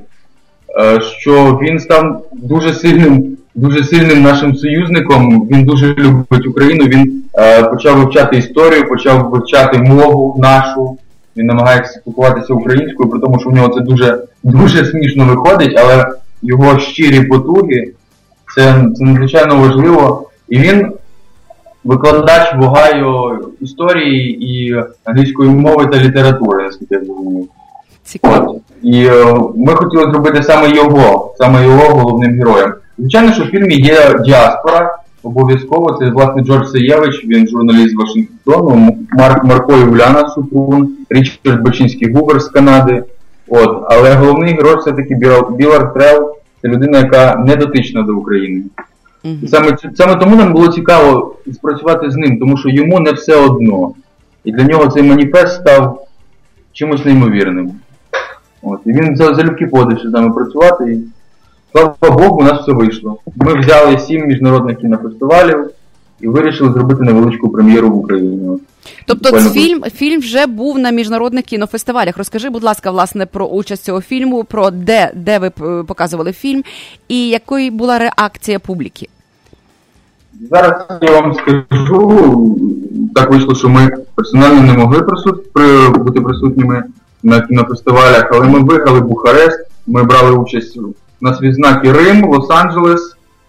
що він став дуже сильним нашим союзником, він дуже любить Україну, він почав вивчати історію, почав вивчати мову нашу, він намагається спілкуватися українською, при тому, що в нього це дуже смішно виходить, але його щирі потуги, це надзвичайно важливо. І він викладач в Огайо історії і англійської мови та літератури, наскільки я розумію. Цікаво. І ми хотіли зробити саме його головним героєм. Звичайно, що в фільмі є діаспора, обов'язково. Це, власне, Джордж Саєвич, він журналіст з Вашингтону, Марко Івляна Супрун, Річард Бачинський-Гувер з Канади. Але головний герой все-таки Білар Трел, це людина, яка не дотична до України. І саме тому нам було цікаво спрацювати з ним, тому що йому не все одно. І для нього цей маніфест став чимось неймовірним. І він залюбки погодився з нами працювати, і слава Богу, у нас все вийшло. Ми взяли 7 міжнародних кінофестивалів і вирішили зробити невеличку прем'єру в Україні. Тобто фільм вже був на міжнародних кінофестивалях. Розкажи, будь ласка, власне, про участь цього фільму, про де ви показували фільм і якою була реакція публіки? Зараз я вам скажу, так вийшло, що ми персонально не могли бути присутніми на кінофестивалях, але ми виграли Бухарест, ми брали участь на відзнаки Рим, Лос-Анджелес,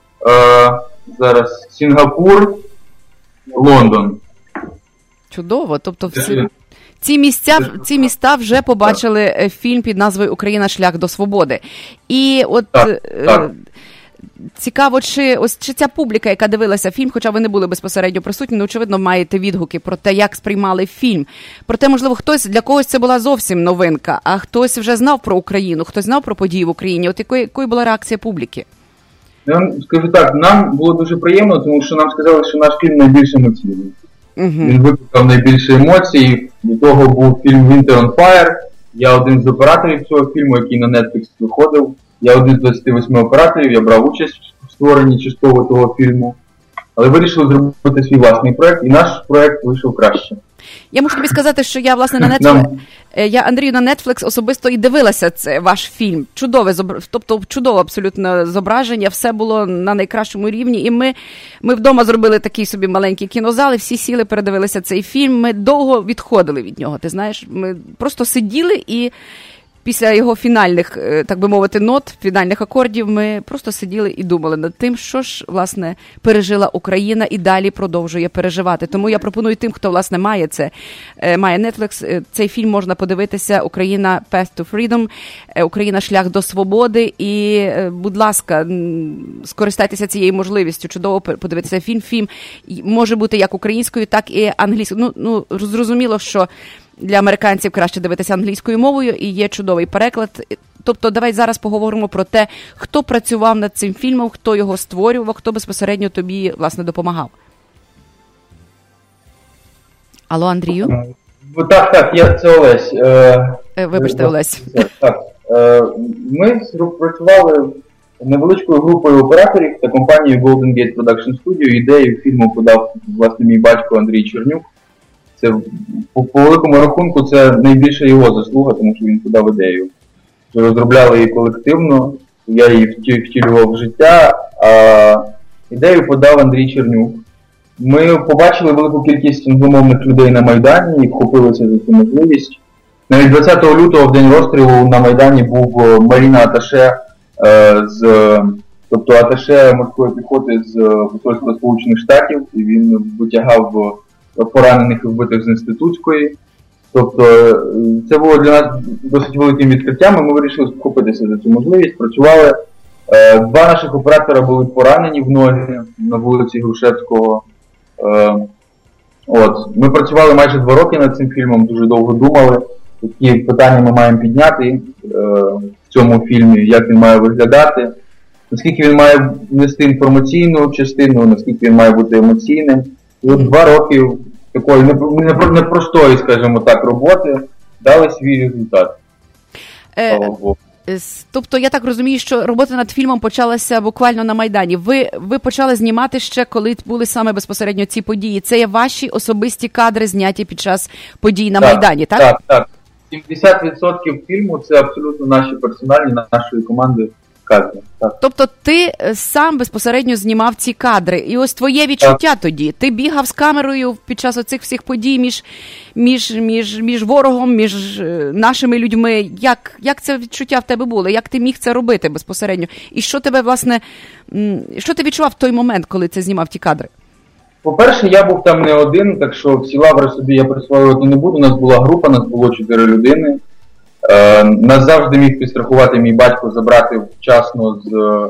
зараз Сінгапур, Лондон. Чудово, тобто ці міста вже побачили фільм під назвою «Україна. Шлях до свободи». І так. Цікаво, чи ця публіка, яка дивилася фільм, хоча ви не були безпосередньо присутні, очевидно, маєте відгуки про те, як сприймали фільм. Проте, можливо, для когось це була зовсім новинка, а хтось вже знав про Україну, хтось знав про події в Україні. Якою була реакція публіки? Я вам скажу так, нам було дуже приємно, тому що нам сказали, що наш фільм найбільш емоційний. Він викликав найбільше емоцій. До того був фільм «Winter on Fire». Я один з операторів цього фільму, який на Netflix виходив. Я один з 28 операторів, я брав участь в створенні частково того фільму. Але вирішили зробити свій власний проєкт, і наш проєкт вийшов краще. Я можу тобі сказати, що я, власне, Андрію, на Netflix особисто і дивилася ваш фільм. Чудове абсолютно зображення, все було на найкращому рівні. І ми вдома зробили такий собі маленький кінозал, і всі сіли, передивилися цей фільм. Ми довго відходили від нього, ти знаєш. Ми просто сиділи і після його фінальних, так би мовити, нот, фінальних акордів, ми просто сиділи і думали над тим, що ж, власне, пережила Україна і далі продовжує переживати. Тому я пропоную тим, хто, власне, має Netflix, цей фільм можна подивитися «Україна. Path to Freedom», «Україна. Шлях до свободи». І, будь ласка, скористайтеся цією можливістю. Чудово подивитися фільм. Фільм може бути як українською, так і англійською. Зрозуміло, що для американців краще дивитися англійською мовою, і є чудовий переклад. Тобто, давай зараз поговоримо про те, хто працював над цим фільмом, хто його створював, хто безпосередньо тобі, власне, допомагав. Алло, Андрію? Так, це Олесь. Вибачте, Олесь. Так. Ми працювали невеличкою групою операторів та компанією Golden Gate Production Studio. Ідею фільму подав, власне, мій батько Андрій Чернюк. Це, по великому рахунку, це найбільша його заслуга, тому що він подав ідею. Розробляли її колективно, я її втілював в життя, а ідею подав Андрій Чернюк. Ми побачили велику кількість англомовних людей на Майдані і вхопилися за цю можливість. Навіть 20 лютого, в день розстрілу, на Майдані був Маріна Аташе, тобто Аташе морської піхоти з посольства Сполучених Штатів, і він витягав поранених і вбитих з інститутської. Тобто це було для нас досить великим відкриттям, і ми вирішили схопитися за цю можливість. Працювали. Два наших оператора були поранені в ноги на вулиці Грушевського. Ми працювали майже 2 роки над цим фільмом, дуже довго думали, які питання ми маємо підняти в цьому фільмі, як він має виглядати, наскільки він має нести інформаційну частину, наскільки він має бути емоційним. І 2 роки такої непростої, скажімо так, роботи дали свій результат. Тобто, я так розумію, що робота над фільмом почалася буквально на Майдані. Ви почали знімати ще, коли були саме безпосередньо ці події. Це є ваші особисті кадри, зняті під час подій на Майдані, так? Так. 70% фільму – це абсолютно наші персональні, нашої команди кадри. Так. Тобто ти сам безпосередньо знімав ці кадри. І ось твоє відчуття тоді. Ти бігав з камерою під час оцих всіх подій між ворогом, між нашими людьми. Як це відчуття в тебе було? Як ти міг це робити безпосередньо? І що тебе, власне, що ти відчував в той момент, коли ти знімав ті кадри? По-перше, я був там не один, так що всі лаври собі я присвоювати не буду. У нас була група, нас було 4 людини. Нас завжди міг підстрахувати мій батько, забрати вчасно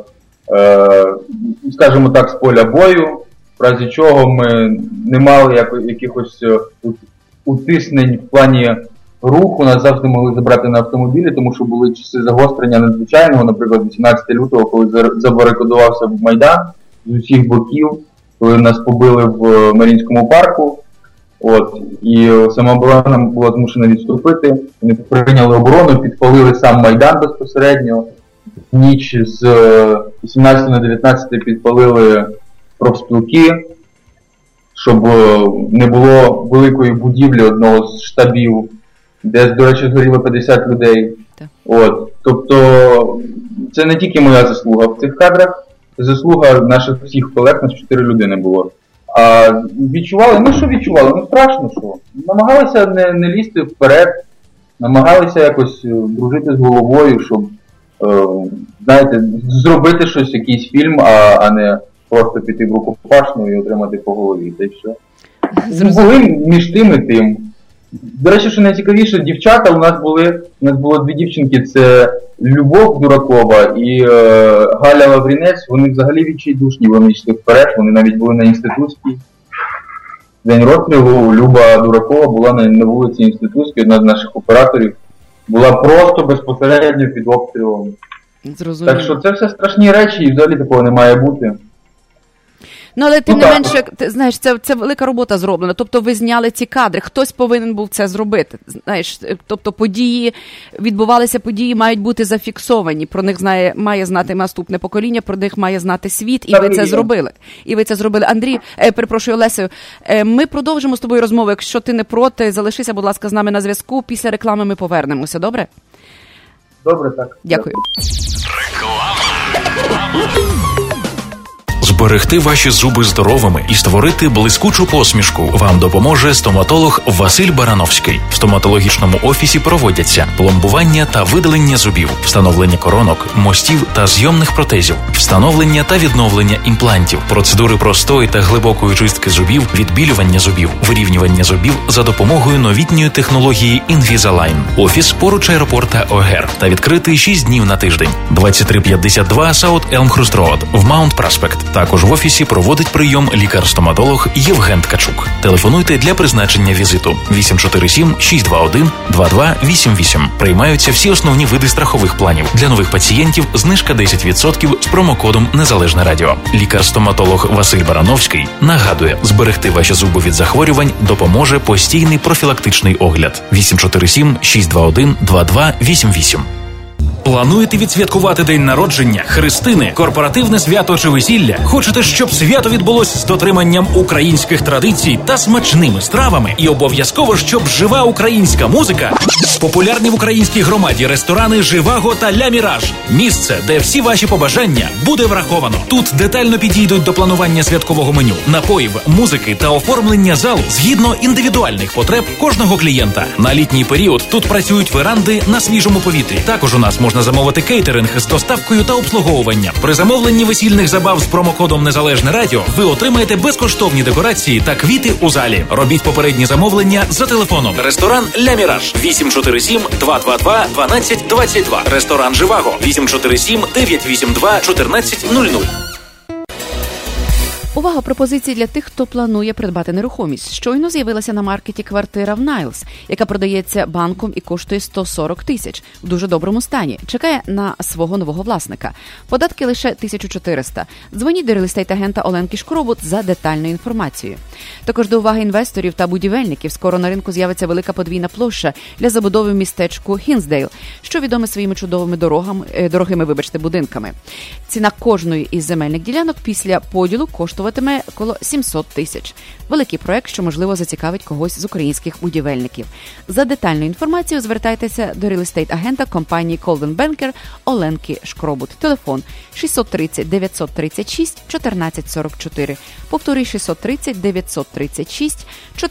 скажімо так, з поля бою, в разі чого ми не мали якихось утиснень в плані руху, нас завжди могли забрати на автомобілі, тому що були часи загострення надзвичайного, наприклад, 18 лютого, коли забарикадувався Майдан з усіх боків, коли нас побили в Маріїнському парку. І самооборона була змушена відступити, вони прийняли оборону, підпалили сам Майдан безпосередньо, ніч з 18 на 19 підпалили профспілки, щоб не було великої будівлі одного з штабів, де, до речі, згоріло 50 людей. Тобто це не тільки моя заслуга в цих кадрах, це заслуга наших всіх колег, нас 4 людини було. А відчували, що відчували? Страшно, що. Намагалися не лізти вперед, намагалися якось дружити з головою, щоб, знаєте, зробити щось, якийсь фільм, а не просто піти в рукопашну і отримати по голові, та й все. Були між тим і тим. До речі, що найцікавіше, дівчата у нас було 2 дівчинки, це Любов Дуракова і Галя Лаврінець, вони взагалі відчайдушні, вони йшли вперед, вони навіть були на Інститутській. День розстрілу Люба Дуракова була на вулиці Інститутській, одна з наших операторів, була просто безпосередньо під обстрілом. Зрозуміло. Так що це все страшні речі і взагалі такого не має бути. Але тим не менше, ти знаєш, це велика робота зроблена. Тобто ви зняли ці кадри, хтось повинен був це зробити. Знаєш, тобто відбувалися події, мають бути зафіксовані. Про них має знати наступне покоління, про них має знати світ, і ви це зробили. Андрій, перепрошую, Олесю, ми продовжимо з тобою розмову. Якщо ти не проти, залишися, будь ласка, з нами на зв'язку. Після реклами ми повернемося, добре? Добре, так. Дякую. Зберегти ваші зуби здоровими і створити блискучу посмішку вам допоможе стоматолог Василь Барановський. В стоматологічному офісі проводяться пломбування та видалення зубів, встановлення коронок, мостів та зйомних протезів, встановлення та відновлення імплантів, процедури простої та глибокої чистки зубів, відбілювання зубів, вирівнювання зубів за допомогою новітньої технології Invisalign. Офіс поруч аеропорта Огер та відкритий 6 днів на тиждень. 2352 South Elmhurst Road в Маунт Проспект. Також в офісі проводить прийом лікар-стоматолог Євген Ткачук. Телефонуйте для призначення візиту 847-621-2288. Приймаються всі основні види страхових планів. Для нових пацієнтів знижка 10% з промокодом «Незалежне радіо». Лікар-стоматолог Василь Барановський нагадує, зберегти ваші зуби від захворювань допоможе постійний профілактичний огляд. 847-621-2288. Плануєте відсвяткувати день народження, хрестини, корпоративне свято чи весілля? Хочете, щоб свято відбулось з дотриманням українських традицій та смачними стравами? І обов'язково, щоб жива українська музика? Популярні в українській громаді ресторани «Живаго» та «Ля Міраж». Місце, де всі ваші побажання буде враховано. Тут детально підійдуть до планування святкового меню, напоїв, музики та оформлення залу згідно індивідуальних потреб кожного клієнта. На літній період тут працюють веранди на свіжому повітрі. Також у нас можна замовити кейтеринг з доставкою та обслуговуванням. При замовленні весільних забав з промокодом «Незалежне радіо» ви отримаєте безкоштовні декорації та квіти у залі. Робіть попередні замовлення за телефоном. Ресторан «Ля Міраж» 847-222-1222. Ресторан «Живаго» 847-982-1400. Увага, пропозиції для тих, хто планує придбати нерухомість. Щойно з'явилася на маркеті квартира в Найлс, яка продається банком і коштує 140 тисяч. В дуже доброму стані. Чекає на свого нового власника. Податки лише 1400. Дзвоніть до реалістейт-агента Оленки Шкробут за детальною інформацією. Також до уваги інвесторів та будівельників. Скоро на ринку з'явиться велика подвійна площа для забудови в містечку Хінсдейл, що відоме своїми чудовими дорогими будинками. Ціна кожної із земельних ділянок після поділу коштуватиме коло 700 тисяч. Великий проект, що, можливо, зацікавить когось з українських будівельників. За детальною інформацією звертайтеся до реалістейт-агента компанії Coldwell Banker Оленки Шкробут. Телефон 630 936 1444. Повторюю, 630 936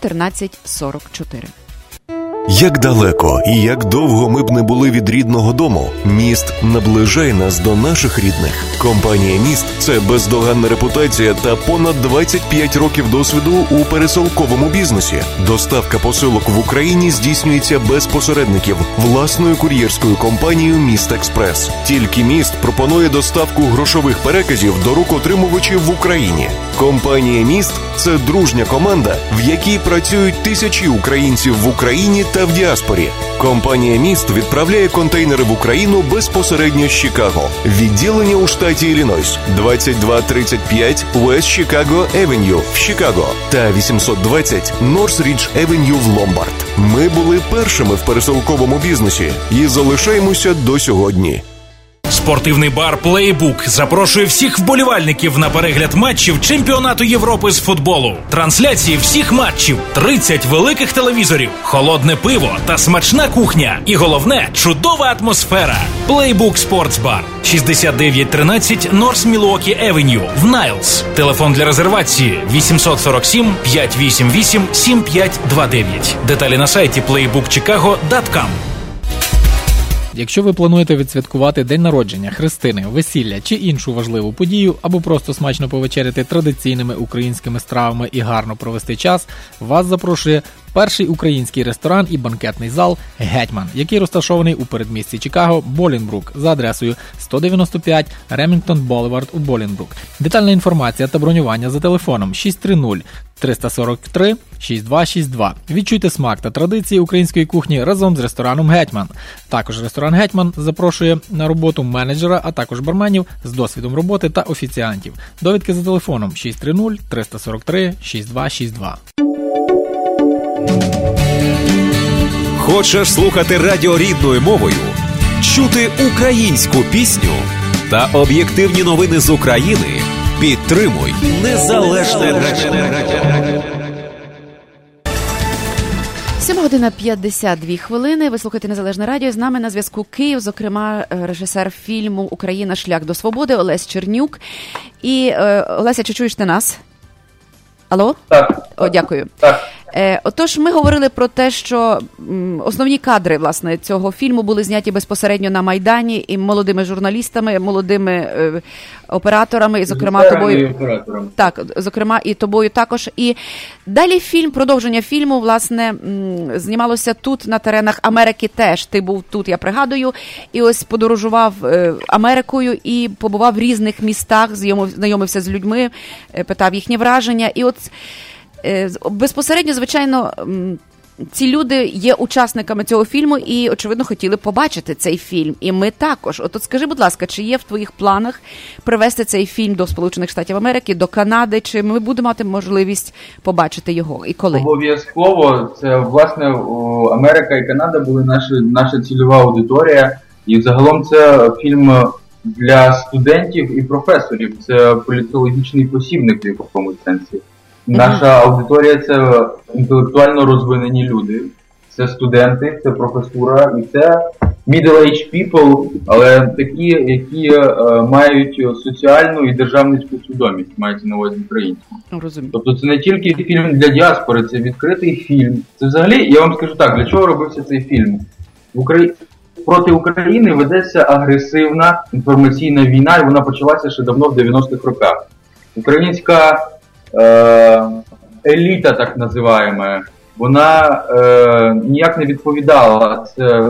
1444. Як далеко і як довго ми б не були від рідного дому, міст наближає нас до наших рідних. Компанія «Міст» – це бездоганна репутація та понад 25 років досвіду у пересилковому бізнесі. Доставка посилок в Україні здійснюється без посередників власною кур'єрською компанією «Міст Експрес». Тільки «Міст» пропонує доставку грошових переказів до рук отримувачів в Україні. Компанія «Міст» – це дружня команда, в якій працюють тисячі українців в Україні та в діаспорі. Компанія «Міст» відправляє контейнери в Україну безпосередньо з Чикаго. Відділення у штаті Іллінойс 2235 West Chicago Avenue в Чикаго та 820 North Ridge Avenue в Ломбард. Ми були першими в пересилковому бізнесі і залишаємося до сьогодні. Спортивний бар «Плейбук» запрошує всіх вболівальників на перегляд матчів Чемпіонату Європи з футболу. Трансляції всіх матчів, 30 великих телевізорів, холодне пиво та смачна кухня. І головне – чудова атмосфера. «Плейбук Спортс Бар», 6913 North Milwaukee Avenue в Найлс. Телефон для резервації 847 588 7529. Деталі на сайті playbookchicago.com. Якщо ви плануєте відсвяткувати день народження, хрестини, весілля чи іншу важливу подію, або просто смачно повечеряти традиційними українськими стравами і гарно провести час, вас запрошує перший український ресторан і банкетний зал «Гетьман», який розташований у передмісті Чикаго, Болінбрук, за адресою 195 Ремінгтон Болевард у Болінбрук. Детальна інформація та бронювання за телефоном 630-343-6262. Відчуйте смак та традиції української кухні разом з рестораном «Гетьман». Також ресторан «Гетьман» запрошує на роботу менеджера, а також барменів з досвідом роботи та офіціантів. Довідки за телефоном 630-343-6262. Хочеш слухати радіо рідною мовою? Чути українську пісню та об'єктивні новини з України? Підтримуй Незалежне радіо. 7:52. Ви слухаєте Незалежне радіо. З нами на зв'язку Київ, зокрема, режисер фільму «Україна. Шлях до свободи» Олесь Чернюк. І, Олеся, чи чуєш ти нас? Алло? Так. О, дякую. Так. Отож, ми говорили про те, що основні кадри, власне, цього фільму були зняті безпосередньо на Майдані і молодими журналістами, молодими операторами, і, зокрема, тобою. Так, зокрема, і тобою також. І далі продовження фільму, власне, знімалося тут, на теренах Америки теж. Ти був тут, я пригадую, і ось подорожував Америкою і побував в різних містах, знайомився з людьми, питав їхні враження. І от безпосередньо, звичайно, ці люди є учасниками цього фільму і, очевидно, хотіли побачити цей фільм. І ми також. От скажи, будь ласка, чи є в твоїх планах привезти цей фільм до Сполучених Штатів Америки, до Канади, чи ми будемо мати можливість побачити його і коли? Обов'язково. Це, власне, Америка і Канада були наша цільова аудиторія. І загалом це фільм для студентів і професорів. Це політологічний посібник в якомусь сенсі. Наша аудиторія – це інтелектуально розвинені люди, це студенти, це професура і це middle-aged people, але такі, які мають соціальну і державницьку свідомість, мається на увазі українську. Тобто це не тільки фільм для діаспори, це відкритий фільм. Це взагалі, я вам скажу так, для чого робився цей фільм? Проти України ведеться агресивна інформаційна війна, і вона почалася ще давно в 90-х роках. Українська еліта, так називаємо, вона ніяк не відповідала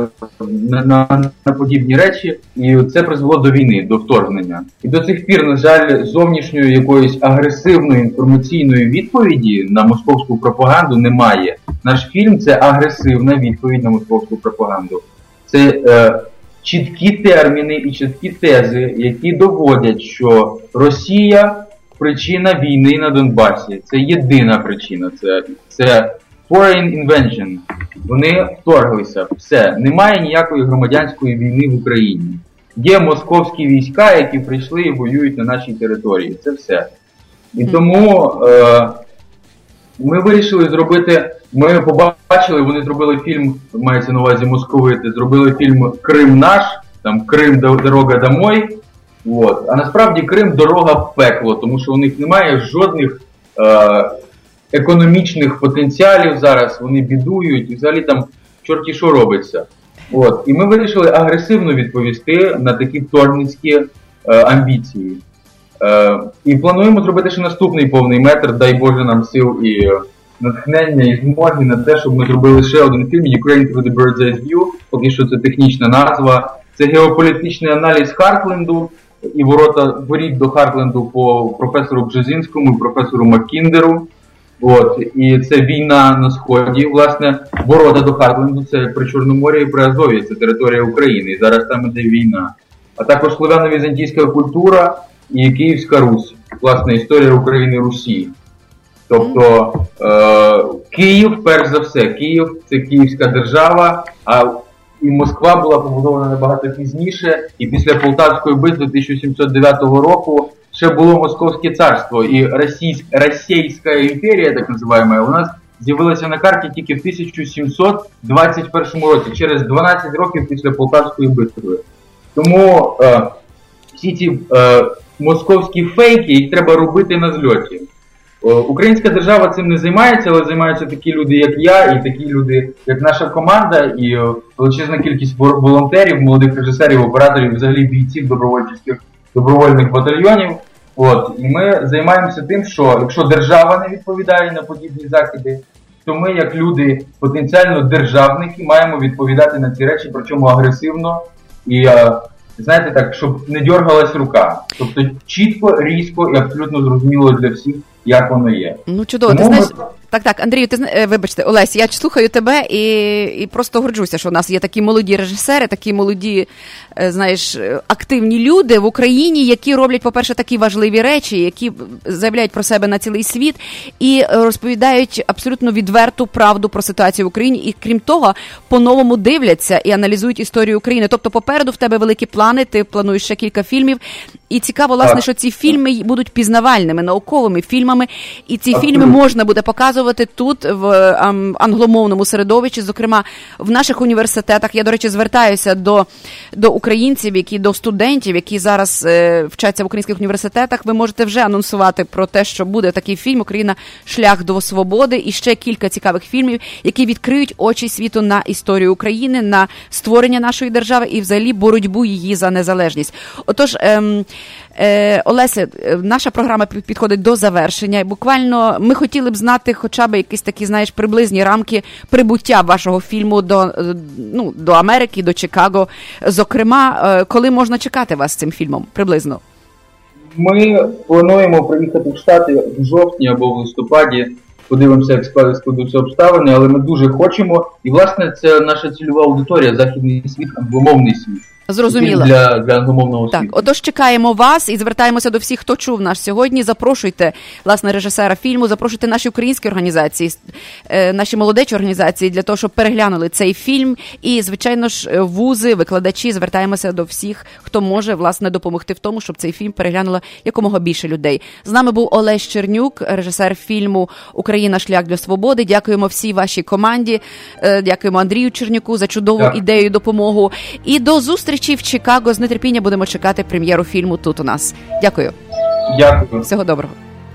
на подібні речі, і це призвело до війни, до вторгнення. І до цих пір, на жаль, зовнішньої якоїсь агресивної інформаційної відповіді на московську пропаганду немає. Наш фільм – це агресивна відповідь на московську пропаганду. Це чіткі терміни і чіткі тези, які доводять, що Росія – причина війни на Донбасі. Це єдина причина. Це foreign invention. Вони вторглися. Все. Немає ніякої громадянської війни в Україні. Є московські війська, які прийшли і воюють на нашій території. Це все. І тому ми вирішили зробити, ми побачили, вони зробили фільм, мається на увазі московити, зробили фільм «Крим наш», там «Крим, дорога домой». От. А насправді Крим – дорога в пекло, тому що у них немає жодних економічних потенціалів зараз, вони бідують, і взагалі там чорті що робиться. От. І ми вирішили агресивно відповісти на такі вторгницькі амбіції. І плануємо зробити ще наступний повний метр, дай Боже нам сил і натхнення, і змоги на те, щоб ми зробили ще один фільм «Ukraine through the Bird's Eye View», поки що це технічна назва. Це геополітичний аналіз Хартленду і воріт до Хартленду по професору Бжезінському і професору Маккіндеру. От. І це війна на Сході. Власне, ворота до Хартленду – це при Чорномор'ї і при Азові, це територія України, і зараз там іде війна. А також славяно-візантійська культура і Київська Русь, власне, історія України-Русі. Тобто Київ, перш за все, Київ – це Київська держава, і Москва була побудована набагато пізніше, і після Полтавської битви 1709 року ще було Московське царство, і Російська імперія, так називаємо, у нас з'явилася на карті тільки в 1721 році, через 12 років після Полтавської битви. Тому всі ці московські фейки, їх треба робити на зльоті. Українська держава цим не займається, але займаються такі люди, як я, і такі люди, як наша команда, і величезна кількість волонтерів, молодих режисерів, операторів, взагалі бійців добровольних батальйонів. От. І ми займаємося тим, що якщо держава не відповідає на подібні закиди, то ми, як люди потенціально державники, маємо відповідати на ці речі, причому агресивно і, знаєте так, щоб не дергалась рука. Тобто чітко, різко і абсолютно зрозуміло для всіх, як воно є. Ну, чудово. Ти знаєш, так, Андрію, вибачте, Олесь, я слухаю тебе і просто горджуся, що у нас є такі молоді режисери, такі молоді, знаєш, активні люди в Україні, які роблять, по-перше, такі важливі речі, які заявляють про себе на цілий світ і розповідають абсолютно відверту правду про ситуацію в Україні. І, крім того, по-новому дивляться і аналізують історію України. Тобто, попереду в тебе великі плани, ти плануєш ще кілька фільмів. І цікаво, власне, що ці фільми будуть пізнавальними, науковими фільмами, і ці фільми можна буде показувати тут, в англомовному середовищі, зокрема, в наших університетах. Я, до речі, звертаюся до українців, до студентів, які зараз вчаться в українських університетах. Ви можете вже анонсувати про те, що буде такий фільм «Україна. Шлях до свободи», і ще кілька цікавих фільмів, які відкриють очі світу на історію України, на створення нашої держави і, взагалі, боротьбу її за незалежність. Отож, Олесе, наша програма підходить до завершення. Буквально ми хотіли б знати хоча б якісь такі, знаєш, приблизні рамки прибуття вашого фільму до Америки, до Чикаго. Зокрема, коли можна чекати вас з цим фільмом? Приблизно. Ми плануємо приїхати в Штати в жовтні або в листопаді. Подивимося, як складуться обставини, але ми дуже хочемо. І, власне, це наша цільова аудиторія, західний світ, англомовний світ. Зрозуміло. Для англомовного світу. Так, отож чекаємо вас і звертаємося до всіх, хто чув нас сьогодні. Запрошуйте, власне, режисера фільму, запрошуйте наші українські організації, наші молодечі організації для того, щоб переглянули цей фільм. І, звичайно ж, вузи, викладачі, звертаємося до всіх, хто може, власне, допомогти в тому, щоб цей фільм переглянуло якомога більше людей. З нами був Олесь Чернюк, режисер фільму «Україна. Шлях для свободи». Дякуємо всій вашій команді, дякуємо Андрію Чернюку за чудову ідею і допомогу. І до зустрічі в Чикаго. З нетерпінням будемо чекати прем'єру фільму тут у нас. Дякую. Дякую. Всього доброго.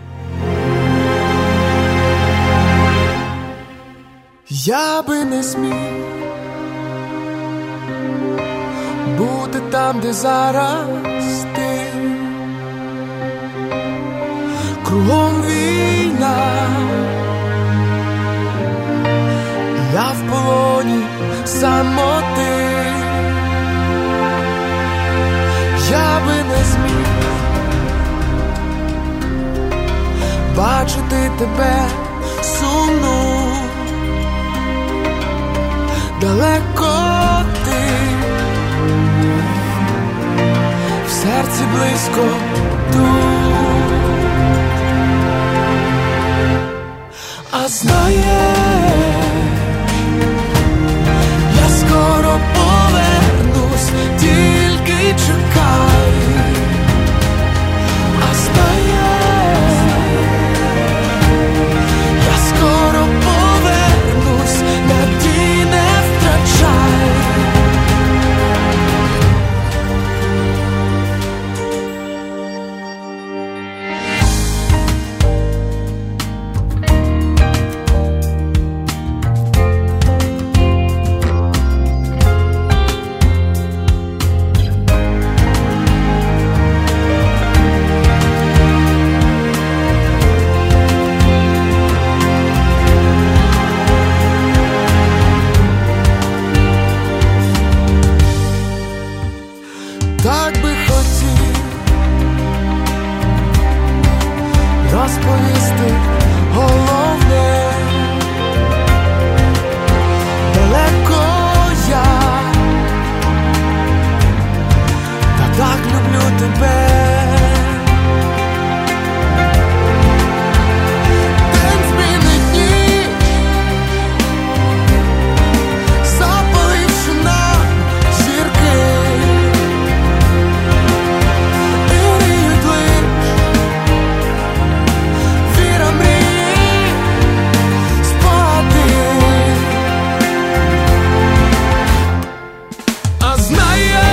Я би не зміг бути там, де зараз ти. Кругом війна, полоні самоти. Я би не зміг бачити тебе сумну, далеко ти, в серці близько тут. А знаєш, я скоро повернусь, тільки чекай. А знаєш, я скоро повернусь, надій не втрачай. Так би хотів розповісти головне, далеко я, та так люблю тебе. День змінить ніч, запаливши нам зірки. А знаєш,